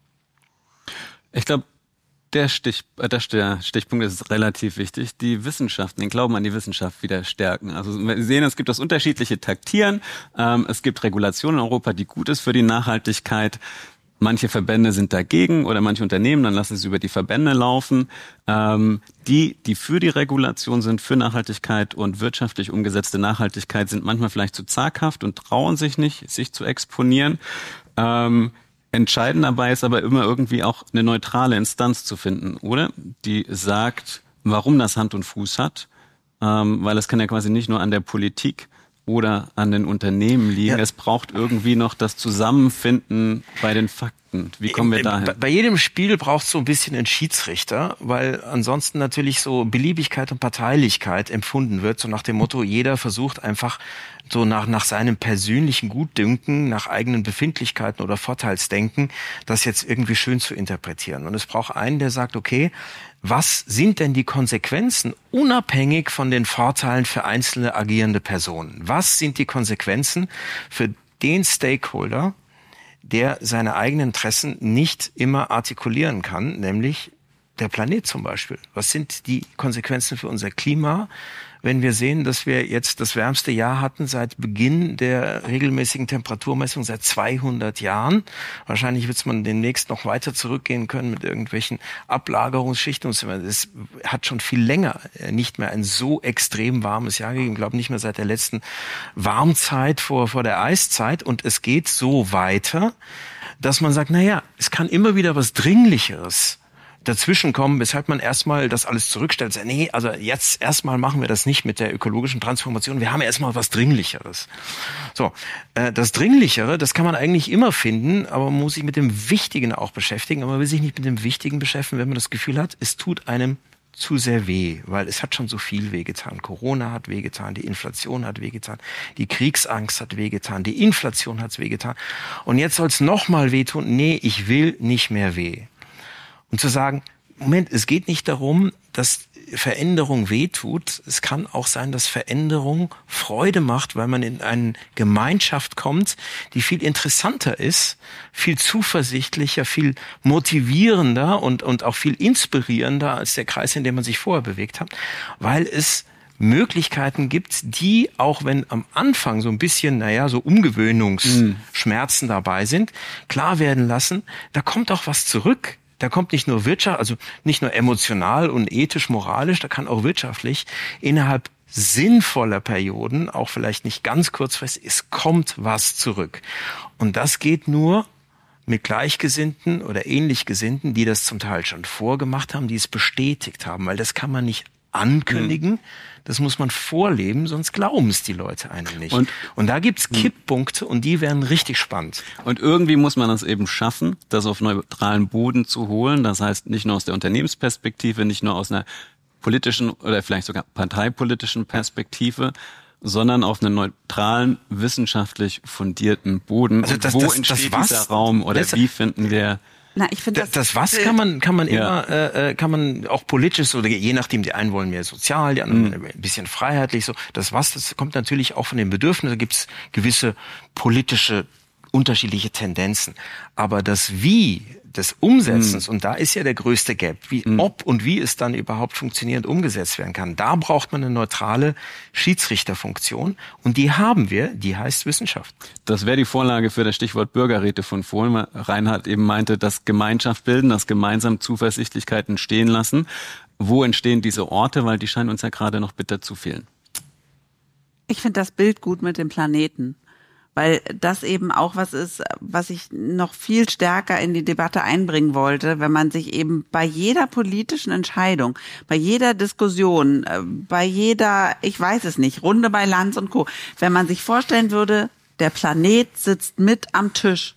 Ich glaube, der, Stich, äh, der Stichpunkt ist relativ wichtig. Die Wissenschaft, den Glauben an die Wissenschaft wieder stärken. Also wir sehen, es gibt das unterschiedliche Taktieren. Ähm, es gibt Regulationen in Europa, die gut ist für die Nachhaltigkeit. Manche Verbände sind dagegen oder manche Unternehmen, dann lassen sie es über die Verbände laufen. Ähm, die, die für die Regulation sind, für Nachhaltigkeit und wirtschaftlich umgesetzte Nachhaltigkeit, sind manchmal vielleicht zu zaghaft und trauen sich nicht, sich zu exponieren. Ähm, entscheidend dabei ist aber immer irgendwie auch eine neutrale Instanz zu finden, oder? Die sagt, warum das Hand und Fuß hat, ähm, weil es kann ja quasi nicht nur an der Politik oder an den Unternehmen liegen. Ja. Es braucht irgendwie noch das Zusammenfinden bei den Fakten. Wie kommen wir dahin? Bei jedem Spiel braucht es so ein bisschen einen Schiedsrichter, weil ansonsten natürlich so Beliebigkeit und Parteilichkeit empfunden wird, so nach dem Motto, jeder versucht einfach so nach, nach seinem persönlichen Gutdünken, nach eigenen Befindlichkeiten oder Vorteilsdenken, das jetzt irgendwie schön zu interpretieren. Und es braucht einen, der sagt, okay, was sind denn die Konsequenzen unabhängig von den Vorteilen für einzelne agierende Personen? Was sind die Konsequenzen für den Stakeholder, der seine eigenen Interessen nicht immer artikulieren kann, nämlich der Planet zum Beispiel? Was sind die Konsequenzen für unser Klima, wenn wir sehen, dass wir jetzt das wärmste Jahr hatten seit Beginn der regelmäßigen Temperaturmessung seit zweihundert Jahren? Wahrscheinlich wird man demnächst noch weiter zurückgehen können mit irgendwelchen Ablagerungsschichten. Es hat schon viel länger nicht mehr ein so extrem warmes Jahr gegeben. Ich glaube nicht mehr seit der letzten Warmzeit vor, vor der Eiszeit. Und es geht so weiter, dass man sagt, na ja, es kann immer wieder was Dringlicheres dazwischenkommen, weshalb man erstmal das alles zurückstellt. Sagt, nee, also jetzt erstmal machen wir das nicht mit der ökologischen Transformation. Wir haben erstmal was Dringlicheres. So, äh, das Dringlichere, das kann man eigentlich immer finden, aber man muss sich mit dem Wichtigen auch beschäftigen. Aber man will sich nicht mit dem Wichtigen beschäftigen, wenn man das Gefühl hat, es tut einem zu sehr weh, weil es hat schon so viel wehgetan. Corona hat wehgetan, die Inflation hat wehgetan, die Kriegsangst hat wehgetan, die Inflation hat wehgetan. Und jetzt soll es nochmal wehtun. Nee, ich will nicht mehr weh. Und zu sagen, Moment, es geht nicht darum, dass Veränderung wehtut. Es kann auch sein, dass Veränderung Freude macht, weil man in eine Gemeinschaft kommt, die viel interessanter ist, viel zuversichtlicher, viel motivierender und, und auch viel inspirierender als der Kreis, in dem man sich vorher bewegt hat, weil es Möglichkeiten gibt, die, auch wenn am Anfang so ein bisschen, naja, so Umgewöhnungsschmerzen dabei sind, klar werden lassen, da kommt auch was zurück. Da kommt nicht nur Wirtschaft, also nicht nur emotional und ethisch, moralisch, da kann auch wirtschaftlich innerhalb sinnvoller Perioden, auch vielleicht nicht ganz kurzfristig, es kommt was zurück. Und das geht nur mit Gleichgesinnten oder Ähnlichgesinnten, die das zum Teil schon vorgemacht haben, die es bestätigt haben, weil das kann man nicht ankündigen, mhm. das muss man vorleben, sonst glauben es die Leute einem nicht. Und, und da gibt's Kipppunkte und die werden richtig spannend. Und irgendwie muss man es eben schaffen, das auf neutralen Boden zu holen. Das heißt, nicht nur aus der Unternehmensperspektive, nicht nur aus einer politischen oder vielleicht sogar parteipolitischen Perspektive, sondern auf einen neutralen, wissenschaftlich fundierten Boden. Also das, wo das, entsteht das dieser Raum oder wie finden wir... Na, ich finde das, das was kann man kann man ja. immer äh, kann man auch politisch oder je nachdem, die einen wollen mehr sozial, die anderen mhm. ein bisschen freiheitlich so. Das was das kommt natürlich auch von den Bedürfnissen. Da gibt's gewisse politische unterschiedliche Tendenzen, aber das Wie des Umsetzens, mm. und da ist ja der größte Gap, wie mm. ob und wie es dann überhaupt funktionierend umgesetzt werden kann. Da braucht man eine neutrale Schiedsrichterfunktion und die haben wir, die heißt Wissenschaft. Das wäre die Vorlage für das Stichwort Bürgerräte von vorhin. Reinhard eben meinte, das Gemeinschaft bilden, das gemeinsam Zuversichtlichkeit entstehen lassen. Wo entstehen diese Orte? Weil die scheinen uns ja gerade noch bitter zu fehlen. Ich finde das Bild gut mit dem Planeten. Weil das eben auch was ist, was ich noch viel stärker in die Debatte einbringen wollte, wenn man sich eben bei jeder politischen Entscheidung, bei jeder Diskussion, bei jeder, ich weiß es nicht, Runde bei Lanz und Co., wenn man sich vorstellen würde, der Planet sitzt mit am Tisch.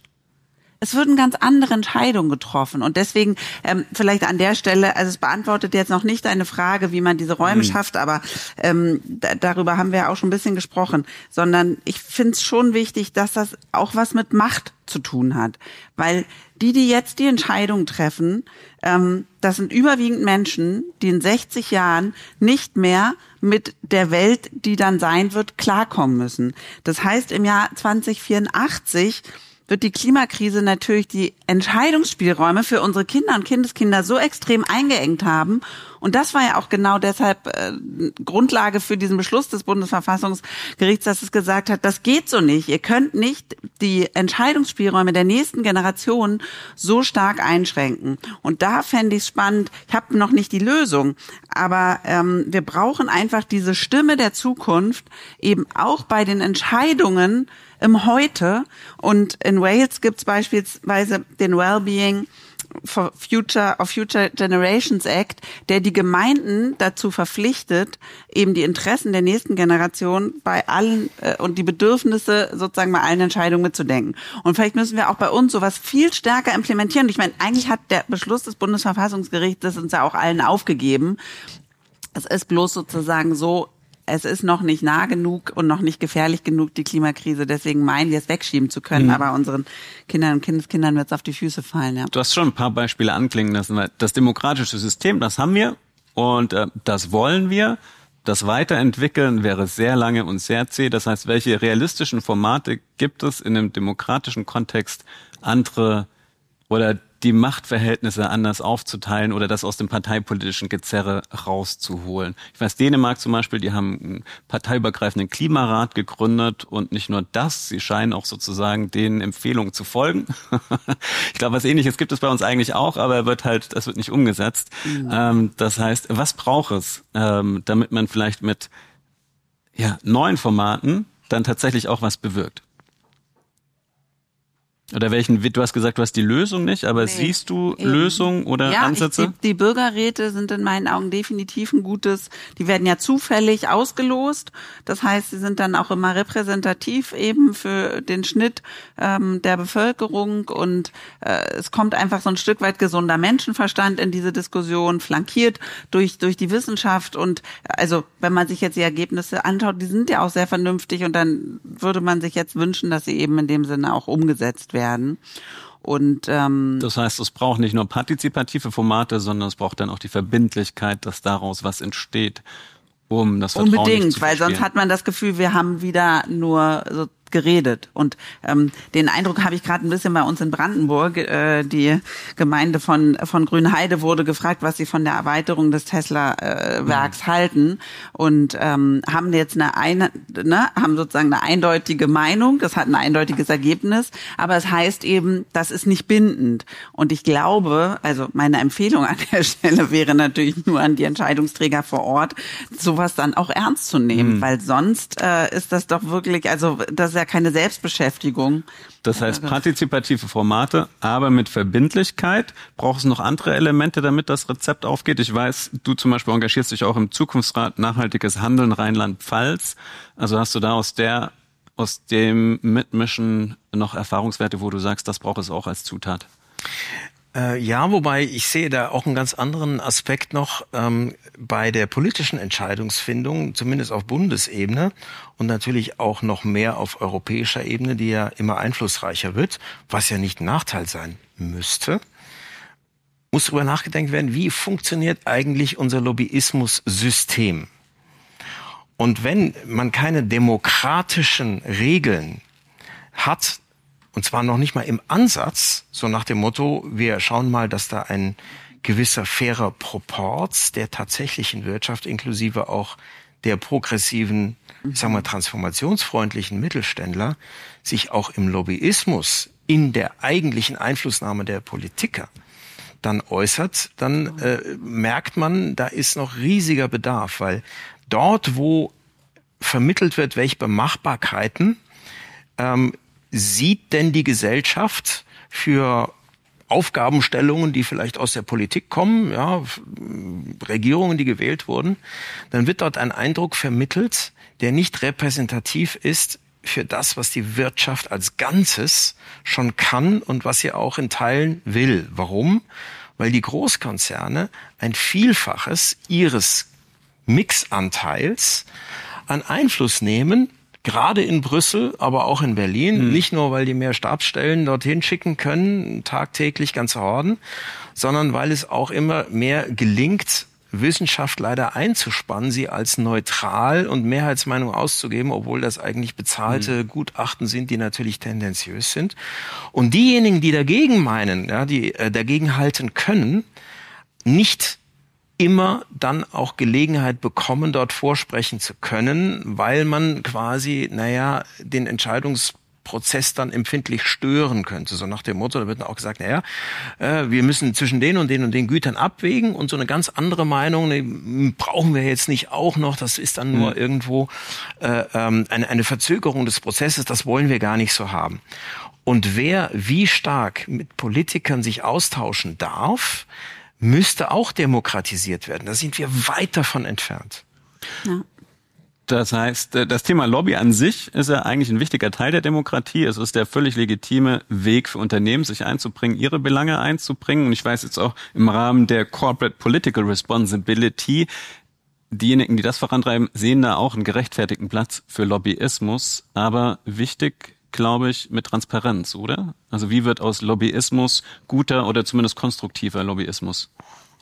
Es würden ganz andere Entscheidungen getroffen und deswegen ähm, vielleicht an der Stelle, also es beantwortet jetzt noch nicht eine Frage, wie man diese Räume mhm. schafft, aber ähm, da, darüber haben wir auch schon ein bisschen gesprochen, sondern ich finde es schon wichtig, dass das auch was mit Macht zu tun hat, weil die, die jetzt die Entscheidung treffen, ähm, das sind überwiegend Menschen, die in sechzig Jahren nicht mehr mit der Welt, die dann sein wird, klarkommen müssen. Das heißt, im Jahr zwanzig vierundachtzig wird die Klimakrise natürlich die Entscheidungsspielräume für unsere Kinder und Kindeskinder so extrem eingeengt haben. Und das war ja auch genau deshalb äh, Grundlage für diesen Beschluss des Bundesverfassungsgerichts, dass es gesagt hat, das geht so nicht. Ihr könnt nicht die Entscheidungsspielräume der nächsten Generation so stark einschränken. Und da fände ich es spannend, ich habe noch nicht die Lösung, aber ähm, wir brauchen einfach diese Stimme der Zukunft eben auch bei den Entscheidungen im Heute. Und in Wales gibt es beispielsweise den Wellbeing for Future of Future Generations Act, der die Gemeinden dazu verpflichtet, eben die Interessen der nächsten Generation bei allen äh, und die Bedürfnisse sozusagen bei allen Entscheidungen mitzudenken. Und vielleicht müssen wir auch bei uns sowas viel stärker implementieren. Ich meine, eigentlich hat der Beschluss des Bundesverfassungsgerichts das uns ja auch allen aufgegeben. Es ist bloß sozusagen so, es ist noch nicht nah genug und noch nicht gefährlich genug, die Klimakrise. Deswegen meinen wir es wegschieben zu können. Mhm. Aber unseren Kindern und Kindeskindern wird es auf die Füße fallen. Ja. Du hast schon ein paar Beispiele anklingen lassen. Weil das demokratische System, das haben wir und äh, das wollen wir. Das Weiterentwickeln wäre sehr lange und sehr zäh. Das heißt, welche realistischen Formate gibt es in einem demokratischen Kontext, andere oder die Machtverhältnisse anders aufzuteilen oder das aus dem parteipolitischen Gezerre rauszuholen. Ich weiß, Dänemark zum Beispiel, die haben einen parteiübergreifenden Klimarat gegründet und nicht nur das, sie scheinen auch sozusagen den Empfehlungen zu folgen. Ich glaube, was Ähnliches gibt es bei uns eigentlich auch, aber er wird halt, das wird nicht umgesetzt. Mhm. Ähm, das heißt, was braucht es, ähm, damit man vielleicht mit ja, neuen Formaten dann tatsächlich auch was bewirkt? Oder welchen, du hast gesagt, du hast die Lösung nicht, aber nee, siehst du eben. Lösungen oder ja, Ansätze? Ich, die, die Bürgerräte sind in meinen Augen definitiv ein gutes, die werden ja zufällig ausgelost. Das heißt, sie sind dann auch immer repräsentativ eben für den Schnitt ähm, der Bevölkerung und äh, es kommt einfach so ein Stück weit gesunder Menschenverstand in diese Diskussion, flankiert durch durch die Wissenschaft und also wenn man sich jetzt die Ergebnisse anschaut, die sind ja auch sehr vernünftig und dann würde man sich jetzt wünschen, dass sie eben in dem Sinne auch umgesetzt werden. werden. Und ähm, das heißt, es braucht nicht nur partizipative Formate, sondern es braucht dann auch die Verbindlichkeit, dass daraus was entsteht, um das Vertrauen unbedingt, nicht zu weil verspielen. Sonst hat man das Gefühl, wir haben wieder nur so geredet. Und ähm, den Eindruck habe ich gerade ein bisschen bei uns in Brandenburg. Äh, die Gemeinde von von Grünheide wurde gefragt, was sie von der Erweiterung des Tesla-Werks äh, mhm. halten und ähm, haben jetzt eine, eine ne, haben sozusagen eine eindeutige Meinung. Das hat ein eindeutiges Ergebnis, aber es heißt eben, das ist nicht bindend. Und ich glaube, also meine Empfehlung an der Stelle wäre natürlich nur an die Entscheidungsträger vor Ort, sowas dann auch ernst zu nehmen, mhm. weil sonst äh, ist das doch wirklich, also das ist ja keine Selbstbeschäftigung. Das heißt partizipative Formate, aber mit Verbindlichkeit. Braucht es noch andere Elemente, damit das Rezept aufgeht? Ich weiß, du zum Beispiel engagierst dich auch im Zukunftsrat Nachhaltiges Handeln Rheinland-Pfalz. Also hast du da aus der, aus dem Mitmischen noch Erfahrungswerte, wo du sagst, das braucht es auch als Zutat? Äh, ja, wobei ich sehe da auch einen ganz anderen Aspekt noch ähm, bei der politischen Entscheidungsfindung, zumindest auf Bundesebene und natürlich auch noch mehr auf europäischer Ebene, die ja immer einflussreicher wird, was ja nicht ein Nachteil sein müsste. Muss darüber nachgedacht werden, wie funktioniert eigentlich unser Lobbyismus-System? Und wenn man keine demokratischen Regeln hat, und zwar noch nicht mal im Ansatz, so nach dem Motto, wir schauen mal, dass da ein gewisser fairer Proporz der tatsächlichen Wirtschaft inklusive auch der progressiven, ich sag mal, transformationsfreundlichen Mittelständler sich auch im Lobbyismus in der eigentlichen Einflussnahme der Politiker dann äußert, dann äh, merkt man, da ist noch riesiger Bedarf, weil dort, wo vermittelt wird, welche Bemachbarkeiten ähm, sieht denn die Gesellschaft für Aufgabenstellungen, die vielleicht aus der Politik kommen, ja, Regierungen, die gewählt wurden, dann wird dort ein Eindruck vermittelt, der nicht repräsentativ ist für das, was die Wirtschaft als Ganzes schon kann und was sie auch in Teilen will. Warum? Weil die Großkonzerne ein Vielfaches ihres Mixanteils an Einfluss nehmen, gerade in Brüssel, aber auch in Berlin, mhm. nicht nur, weil die mehr Stabsstellen dorthin schicken können, tagtäglich ganze Horden, sondern weil es auch immer mehr gelingt, Wissenschaft leider einzuspannen, sie als neutral und Mehrheitsmeinung auszugeben, obwohl das eigentlich bezahlte mhm. Gutachten sind, die natürlich tendenziös sind. Und diejenigen, die dagegen meinen, ja, die äh, dagegen halten können, nicht immer dann auch Gelegenheit bekommen, dort vorsprechen zu können, weil man quasi, naja, den Entscheidungsprozess dann empfindlich stören könnte. So nach dem Motto, da wird dann auch gesagt, naja, äh, wir müssen zwischen den und den und den Gütern abwägen und so eine ganz andere Meinung ne, brauchen wir jetzt nicht auch noch. Das ist dann nur mhm. irgendwo äh, ähm, eine, eine Verzögerung des Prozesses. Das wollen wir gar nicht so haben. Und wer wie stark mit Politikern sich austauschen darf, müsste auch demokratisiert werden. Da sind wir weit davon entfernt. Ja. Das heißt, das Thema Lobby an sich ist ja eigentlich ein wichtiger Teil der Demokratie. Es ist der völlig legitime Weg für Unternehmen, sich einzubringen, ihre Belange einzubringen. Und ich weiß jetzt auch im Rahmen der Corporate Political Responsibility, diejenigen, die das vorantreiben, sehen da auch einen gerechtfertigten Platz für Lobbyismus. Aber wichtig, glaube ich, mit Transparenz, oder? Also wie wird aus Lobbyismus guter oder zumindest konstruktiver Lobbyismus?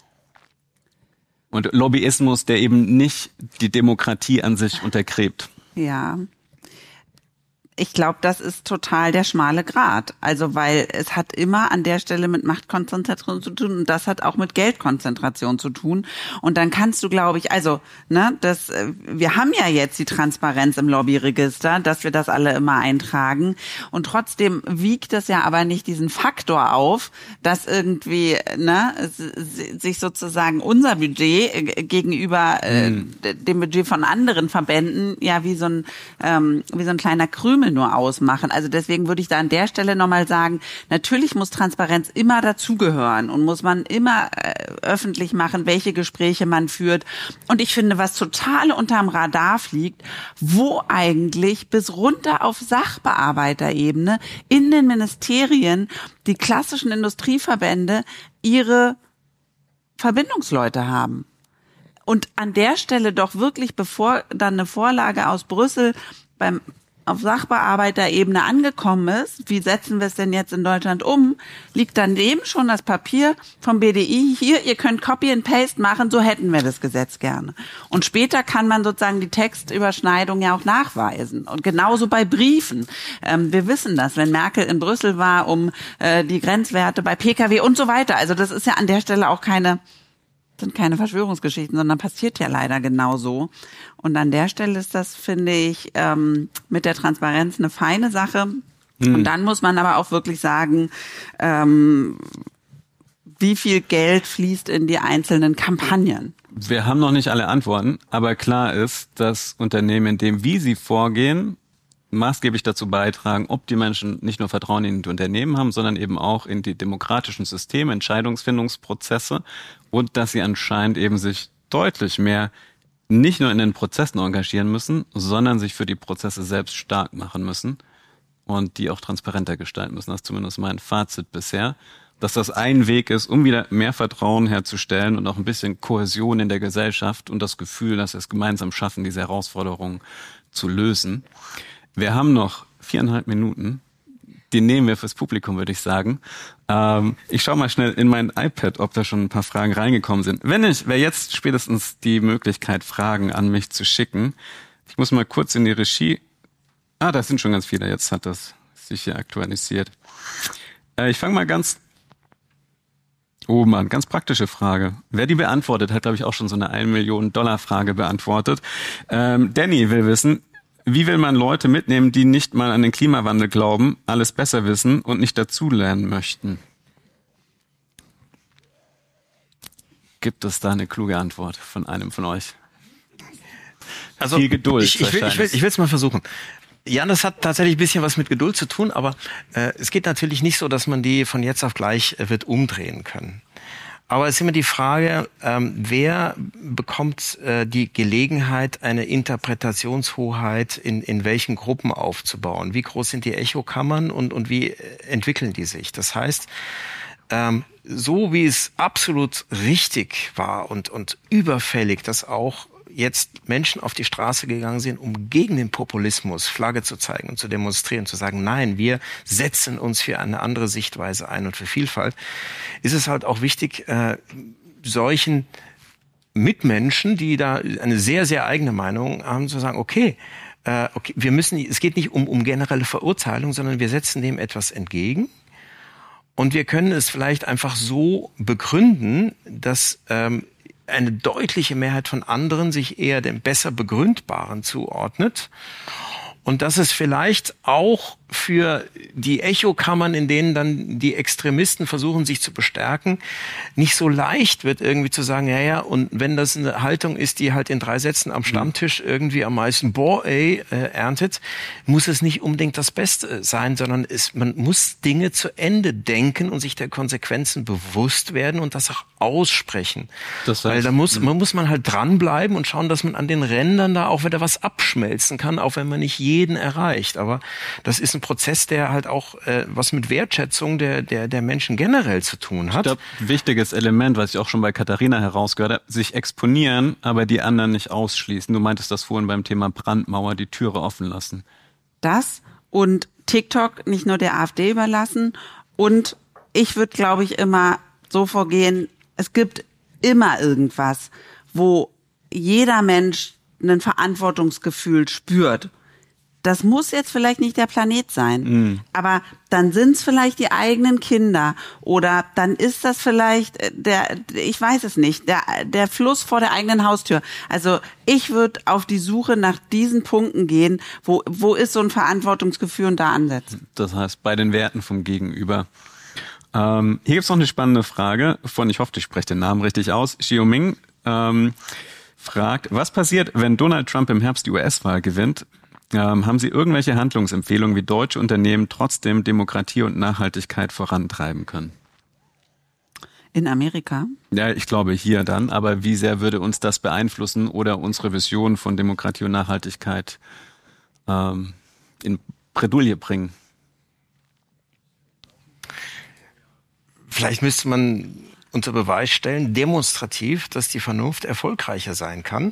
Und Lobbyismus, der eben nicht die Demokratie an sich untergräbt. Ja. Ich glaube, das ist total der schmale Grat. Also, weil es hat immer an der Stelle mit Machtkonzentration zu tun und das hat auch mit Geldkonzentration zu tun. Und dann kannst du, glaube ich, also, ne, das, wir haben ja jetzt die Transparenz im Lobbyregister, dass wir das alle immer eintragen. Und trotzdem wiegt das ja aber nicht diesen Faktor auf, dass irgendwie, ne, sich sozusagen unser Budget gegenüber äh, dem Budget von anderen Verbänden ja wie so ein, ähm, wie so ein kleiner Krümel Trommel nur ausmachen. Also deswegen würde ich da an der Stelle nochmal sagen, natürlich muss Transparenz immer dazugehören und muss man immer äh, öffentlich machen, welche Gespräche man führt. Und ich finde, was total unterm Radar fliegt, wo eigentlich bis runter auf Sachbearbeiterebene in den Ministerien die klassischen Industrieverbände ihre Verbindungsleute haben. Und an der Stelle doch wirklich, bevor dann eine Vorlage aus Brüssel beim auf Sachbearbeiterebene angekommen ist, wie setzen wir es denn jetzt in Deutschland um, liegt daneben schon das Papier vom B D I, hier, ihr könnt Copy and Paste machen, so hätten wir das Gesetz gerne. Und später kann man sozusagen die Textüberschneidung ja auch nachweisen. Und genauso bei Briefen. Ähm, wir wissen das, wenn Merkel in Brüssel war, um äh, die Grenzwerte bei P K W und so weiter. Also das ist ja an der Stelle auch keine sind keine Verschwörungsgeschichten, sondern passiert ja leider genauso. Und an der Stelle ist das, finde ich, ähm, mit der Transparenz eine feine Sache. Mhm. Und dann muss man aber auch wirklich sagen, ähm, wie viel Geld fließt in die einzelnen Kampagnen. Wir haben noch nicht alle Antworten, aber klar ist, dass Unternehmen, in dem, wie sie vorgehen, maßgeblich dazu beitragen, ob die Menschen nicht nur Vertrauen in die Unternehmen haben, sondern eben auch in die demokratischen Systeme, Entscheidungsfindungsprozesse und dass sie anscheinend eben sich deutlich mehr nicht nur in den Prozessen engagieren müssen, sondern sich für die Prozesse selbst stark machen müssen und die auch transparenter gestalten müssen. Das ist zumindest mein Fazit bisher, dass das ein Weg ist, um wieder mehr Vertrauen herzustellen und auch ein bisschen Kohäsion in der Gesellschaft und das Gefühl, dass wir es gemeinsam schaffen, diese Herausforderungen zu lösen. Wir haben noch viereinhalb Minuten. Die nehmen wir fürs Publikum, würde ich sagen. Ähm, ich schaue mal schnell in mein iPad, ob da schon ein paar Fragen reingekommen sind. Wenn nicht, wäre jetzt spätestens die Möglichkeit, Fragen an mich zu schicken. Ich muss mal kurz in die Regie. Ah, da sind schon ganz viele. Jetzt hat das sich hier aktualisiert. Äh, ich fange mal ganz... Oh Mann, ganz praktische Frage. Wer die beantwortet, hat, glaube ich, auch schon so eine ein Million Dollar Frage beantwortet. Ähm, Danny will wissen, wie will man Leute mitnehmen, die nicht mal an den Klimawandel glauben, alles besser wissen und nicht dazulernen möchten? Gibt es da eine kluge Antwort von einem von euch? Also viel Geduld. Ich, ich will es ich will, ich will's mal versuchen. Ja, das hat tatsächlich ein bisschen was mit Geduld zu tun, aber äh, es geht natürlich nicht so, dass man die von jetzt auf gleich äh, wird umdrehen können. Aber es ist immer die Frage, ähm, wer bekommt äh, die Gelegenheit, eine Interpretationshoheit in, in welchen Gruppen aufzubauen? Wie groß sind die Echokammern und, und wie entwickeln die sich? Das heißt, ähm, so wie es absolut richtig war und, und überfällig, dass auch jetzt Menschen auf die Straße gegangen sind, um gegen den Populismus Flagge zu zeigen und zu demonstrieren, zu sagen, nein, wir setzen uns für eine andere Sichtweise ein und für Vielfalt, ist es halt auch wichtig, äh, solchen Mitmenschen, die da eine sehr, sehr eigene Meinung haben, zu sagen, okay, äh, okay, wir müssen, es geht nicht um, um generelle Verurteilung, sondern wir setzen dem etwas entgegen. Und wir können es vielleicht einfach so begründen, dass ähm, eine deutliche Mehrheit von anderen sich eher dem besser Begründbaren zuordnet. Und dass es vielleicht auch für die Echokammern, in denen dann die Extremisten versuchen, sich zu bestärken, nicht so leicht wird, irgendwie zu sagen, ja, ja, und wenn das eine Haltung ist, die halt in drei Sätzen am Stammtisch irgendwie am meisten Boah, ey, äh, erntet, muss es nicht unbedingt das Beste sein, sondern es, man muss Dinge zu Ende denken und sich der Konsequenzen bewusst werden und das auch aussprechen. Das heißt, weil da muss man, muss man halt dranbleiben und schauen, dass man an den Rändern da auch wieder was abschmelzen kann, auch wenn man nicht jeden erreicht. Aber das ist ein Prozess, der halt auch äh, was mit Wertschätzung der, der, der Menschen generell zu tun hat. Ich glaube, wichtiges Element, was ich auch schon bei Katharina herausgehört habe, sich exponieren, aber die anderen nicht ausschließen. Du meintest das vorhin beim Thema Brandmauer, die Türe offen lassen. Das und TikTok nicht nur der AfD überlassen. Und ich würde, glaube ich, immer so vorgehen, es gibt immer irgendwas, wo jeder Mensch ein Verantwortungsgefühl spürt. Das muss jetzt vielleicht nicht der Planet sein, mm. aber dann sind es vielleicht die eigenen Kinder oder dann ist das vielleicht der, ich weiß es nicht, der, der Fluss vor der eigenen Haustür. Also ich würde auf die Suche nach diesen Punkten gehen, wo, wo ist so ein Verantwortungsgefühl und da ansetzen. Das heißt, bei den Werten vom Gegenüber. Ähm, hier gibt's noch eine spannende Frage von, ich hoffe, ich spreche den Namen richtig aus, Xiaoming ähm, fragt, was passiert, wenn Donald Trump im Herbst die U S-Wahl gewinnt? Ähm, haben Sie irgendwelche Handlungsempfehlungen, wie deutsche Unternehmen trotzdem Demokratie und Nachhaltigkeit vorantreiben können? In Amerika? Ja, ich glaube hier dann. Aber wie sehr würde uns das beeinflussen oder unsere Vision von Demokratie und Nachhaltigkeit ähm, in Bredouille bringen? Vielleicht müsste man unter Beweis stellen, demonstrativ, dass die Vernunft erfolgreicher sein kann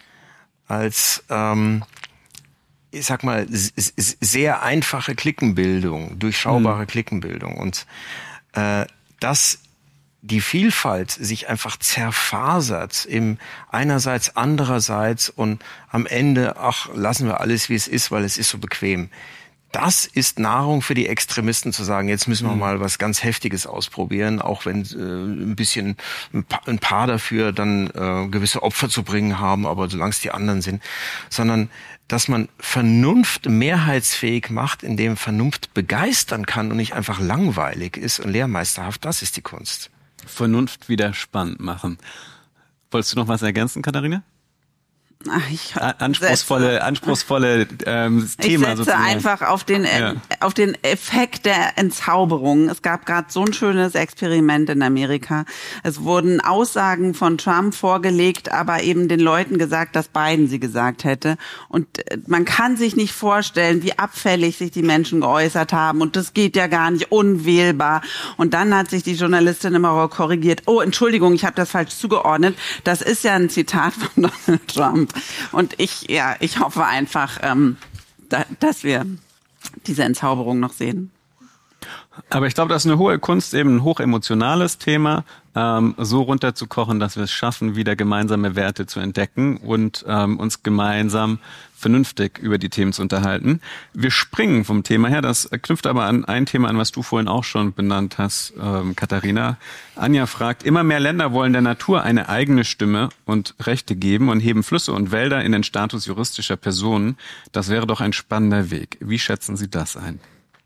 als, ähm, ich sag mal, sehr einfache Klickenbildung, durchschaubare hm. Klickenbildung. Und äh, dass die Vielfalt sich einfach zerfasert im einerseits, andererseits und am Ende, ach, lassen wir alles, wie es ist, weil es ist so bequem. Das ist Nahrung für die Extremisten zu sagen, jetzt müssen wir mal was ganz Heftiges ausprobieren, auch wenn äh, ein bisschen ein paar, ein paar dafür dann äh, gewisse Opfer zu bringen haben, aber solange es die anderen sind, sondern dass man Vernunft mehrheitsfähig macht, indem Vernunft begeistern kann und nicht einfach langweilig ist und lehrmeisterhaft, das ist die Kunst. Vernunft wieder spannend machen. Wolltest du noch was ergänzen, Katharina? Ach, ich anspruchsvolle, setze, anspruchsvolle ähm, Thema ich setze sozusagen. einfach auf den ja. auf den Effekt der Entzauberung. Es gab gerade so ein schönes Experiment in Amerika. Es wurden Aussagen von Trump vorgelegt, aber eben den Leuten gesagt, dass Biden sie gesagt hätte. Und man kann sich nicht vorstellen, wie abfällig sich die Menschen geäußert haben. Und das geht ja gar nicht, unwählbar. Und dann hat sich die Journalistin immer korrigiert. Oh, Entschuldigung, ich habe das falsch zugeordnet. Das ist ja ein Zitat von Donald Trump. Und ich, ja, ich hoffe einfach, ähm, da, dass wir diese Entzauberung noch sehen. Aber ich glaube, das ist eine hohe Kunst, eben ein hochemotionales Thema, ähm, so runterzukochen, dass wir es schaffen, wieder gemeinsame Werte zu entdecken und ähm, uns gemeinsam vernünftig über die Themen zu unterhalten. Wir springen vom Thema her, das knüpft aber an ein Thema an, was du vorhin auch schon benannt hast, ähm, Katharina. Anja fragt, immer mehr Länder wollen der Natur eine eigene Stimme und Rechte geben und heben Flüsse und Wälder in den Status juristischer Personen. Das wäre doch ein spannender Weg. Wie schätzen Sie das ein?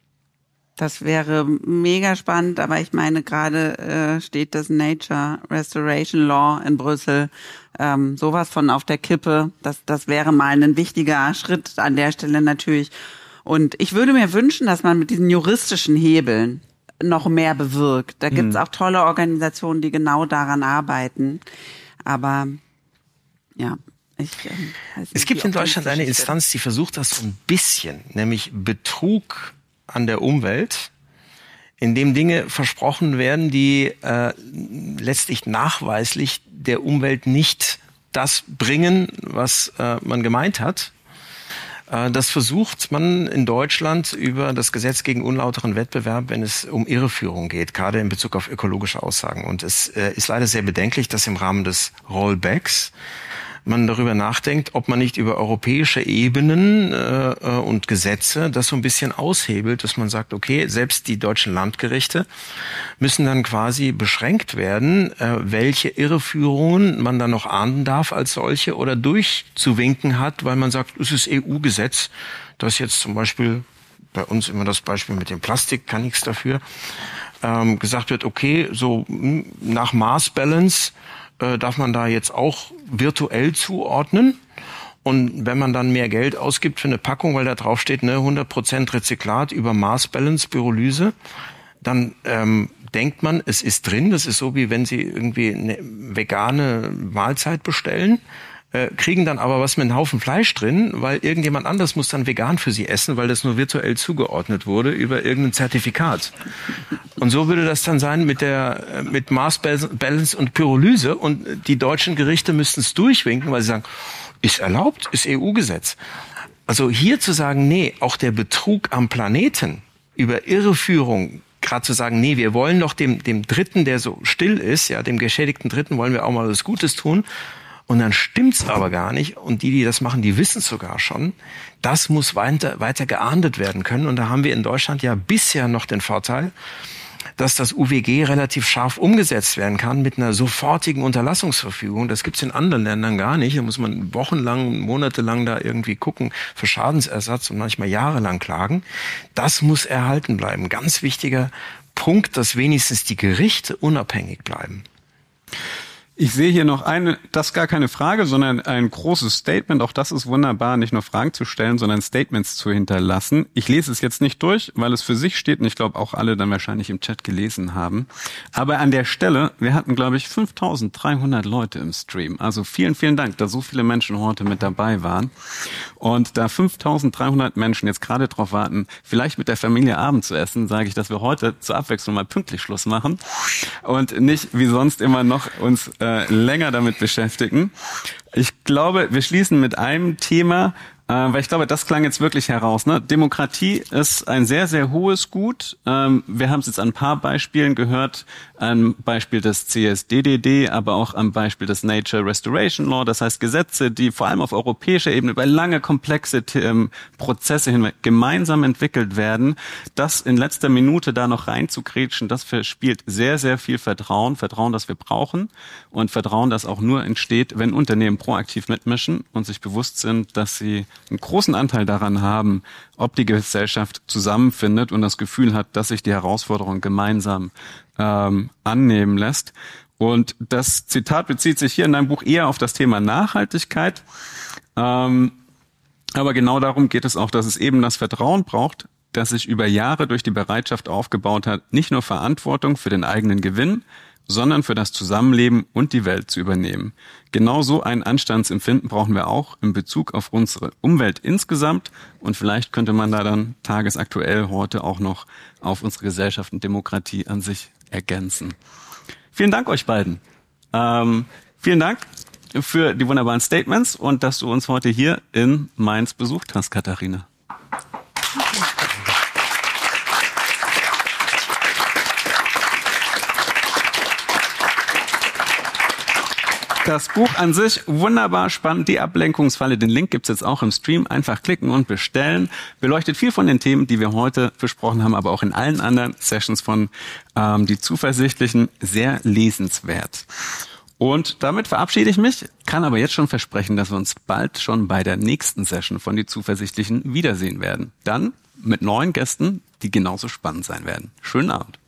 Das wäre mega spannend, aber ich meine, gerade äh, steht das Nature Restoration Law in Brüssel ähm, sowas von auf der Kippe. Das, das wäre mal ein wichtiger Schritt an der Stelle natürlich. Und ich würde mir wünschen, dass man mit diesen juristischen Hebeln noch mehr bewirkt. Da gibt's hm. auch tolle Organisationen, die genau daran arbeiten. Aber ja, ich äh, weiß nicht, es gibt in Deutschland eine Instanz, die versucht das so ein bisschen, nämlich Betrug an der Umwelt, in dem Dinge versprochen werden, die äh, letztlich nachweislich der Umwelt nicht das bringen, was äh, man gemeint hat. Äh, das versucht man in Deutschland über das Gesetz gegen unlauteren Wettbewerb, wenn es um Irreführung geht, gerade in Bezug auf ökologische Aussagen. Und es äh, ist leider sehr bedenklich, dass im Rahmen des Rollbacks man darüber nachdenkt, ob man nicht über europäische Ebenen äh, und Gesetze das so ein bisschen aushebelt, dass man sagt, okay, selbst die deutschen Landgerichte müssen dann quasi beschränkt werden, äh, welche Irreführungen man dann noch ahnden darf als solche oder durchzuwinken hat, weil man sagt, es ist E U-Gesetz, das jetzt zum Beispiel, bei uns immer das Beispiel mit dem Plastik, kann nichts dafür, ähm, gesagt wird, okay, so mh, nach Mass Balance äh, darf man da jetzt auch virtuell zuordnen. Und wenn man dann mehr Geld ausgibt für eine Packung, weil da drauf steht, ne, hundert Prozent Rezyklat über Mass Balance Pyrolyse, dann ähm, denkt man, es ist drin. Das ist so, wie wenn Sie irgendwie eine vegane Mahlzeit bestellen, äh, kriegen dann aber was mit einem Haufen Fleisch drin, weil irgendjemand anders muss dann vegan für Sie essen, weil das nur virtuell zugeordnet wurde über irgendein Zertifikat. Und so würde das dann sein mit der mit Mass Balance und Pyrolyse. Und die deutschen Gerichte müssten es durchwinken, weil sie sagen, ist erlaubt, ist E U-Gesetz. Also hier zu sagen, nee, auch der Betrug am Planeten über Irreführung, gerade zu sagen, nee, wir wollen doch dem dem Dritten, der so still ist, ja, dem geschädigten Dritten wollen wir auch mal was Gutes tun. Und dann stimmt's aber gar nicht. Und die, die das machen, die wissen es sogar schon. Das muss weiter, weiter geahndet werden können. Und da haben wir in Deutschland ja bisher noch den Vorteil, dass das U W G relativ scharf umgesetzt werden kann mit einer sofortigen Unterlassungsverfügung. Das gibt's in anderen Ländern gar nicht. Da muss man wochenlang, monatelang da irgendwie gucken für Schadensersatz und manchmal jahrelang klagen. Das muss erhalten bleiben. Ganz wichtiger Punkt, dass wenigstens die Gerichte unabhängig bleiben. Ich sehe hier noch eine, das ist gar keine Frage, sondern ein großes Statement. Auch das ist wunderbar, nicht nur Fragen zu stellen, sondern Statements zu hinterlassen. Ich lese es jetzt nicht durch, weil es für sich steht und ich glaube auch alle dann wahrscheinlich im Chat gelesen haben. Aber an der Stelle, wir hatten glaube ich fünftausenddreihundert Leute im Stream. Also vielen, vielen Dank, dass so viele Menschen heute mit dabei waren. Und da fünftausenddreihundert Menschen jetzt gerade drauf warten, vielleicht mit der Familie Abend zu essen, sage ich, dass wir heute zur Abwechslung mal pünktlich Schluss machen und nicht wie sonst immer noch uns äh, länger damit beschäftigen. Ich glaube, wir schließen mit einem Thema, äh, weil ich glaube, das klang jetzt wirklich heraus. Ne? Demokratie ist ein sehr, sehr hohes Gut. Ähm, wir haben es jetzt an ein paar Beispielen gehört, am Beispiel des C S D D D, aber auch am Beispiel des Nature Restoration Law. Das heißt Gesetze, die vor allem auf europäischer Ebene über lange, komplexe ähm, Prozesse hinweg gemeinsam entwickelt werden. Das in letzter Minute da noch reinzugrätschen, das verspielt sehr, sehr viel Vertrauen. Vertrauen, das wir brauchen und Vertrauen, das auch nur entsteht, wenn Unternehmen proaktiv mitmischen und sich bewusst sind, dass sie einen großen Anteil daran haben, ob die Gesellschaft zusammenfindet und das Gefühl hat, dass sich die Herausforderung gemeinsam ähm, annehmen lässt. Und das Zitat bezieht sich hier in deinem Buch eher auf das Thema Nachhaltigkeit. Ähm, aber genau darum geht es auch, dass es eben das Vertrauen braucht, das sich über Jahre durch die Bereitschaft aufgebaut hat, nicht nur Verantwortung für den eigenen Gewinn, sondern für das Zusammenleben und die Welt zu übernehmen. Genauso ein Anstandsempfinden brauchen wir auch in Bezug auf unsere Umwelt insgesamt und vielleicht könnte man da dann tagesaktuell heute auch noch auf unsere Gesellschaft und Demokratie an sich ergänzen. Vielen Dank euch beiden. Ähm, vielen Dank für die wunderbaren Statements und dass du uns heute hier in Mainz besucht hast, Katharina. Das Buch an sich, wunderbar spannend, die Ablenkungsfalle, den Link gibt's jetzt auch im Stream, einfach klicken und bestellen. Beleuchtet viel von den Themen, die wir heute besprochen haben, aber auch in allen anderen Sessions von ähm, Die Zuversichtlichen, sehr lesenswert. Und damit verabschiede ich mich, kann aber jetzt schon versprechen, dass wir uns bald schon bei der nächsten Session von Die Zuversichtlichen wiedersehen werden. Dann mit neuen Gästen, die genauso spannend sein werden. Schönen Abend.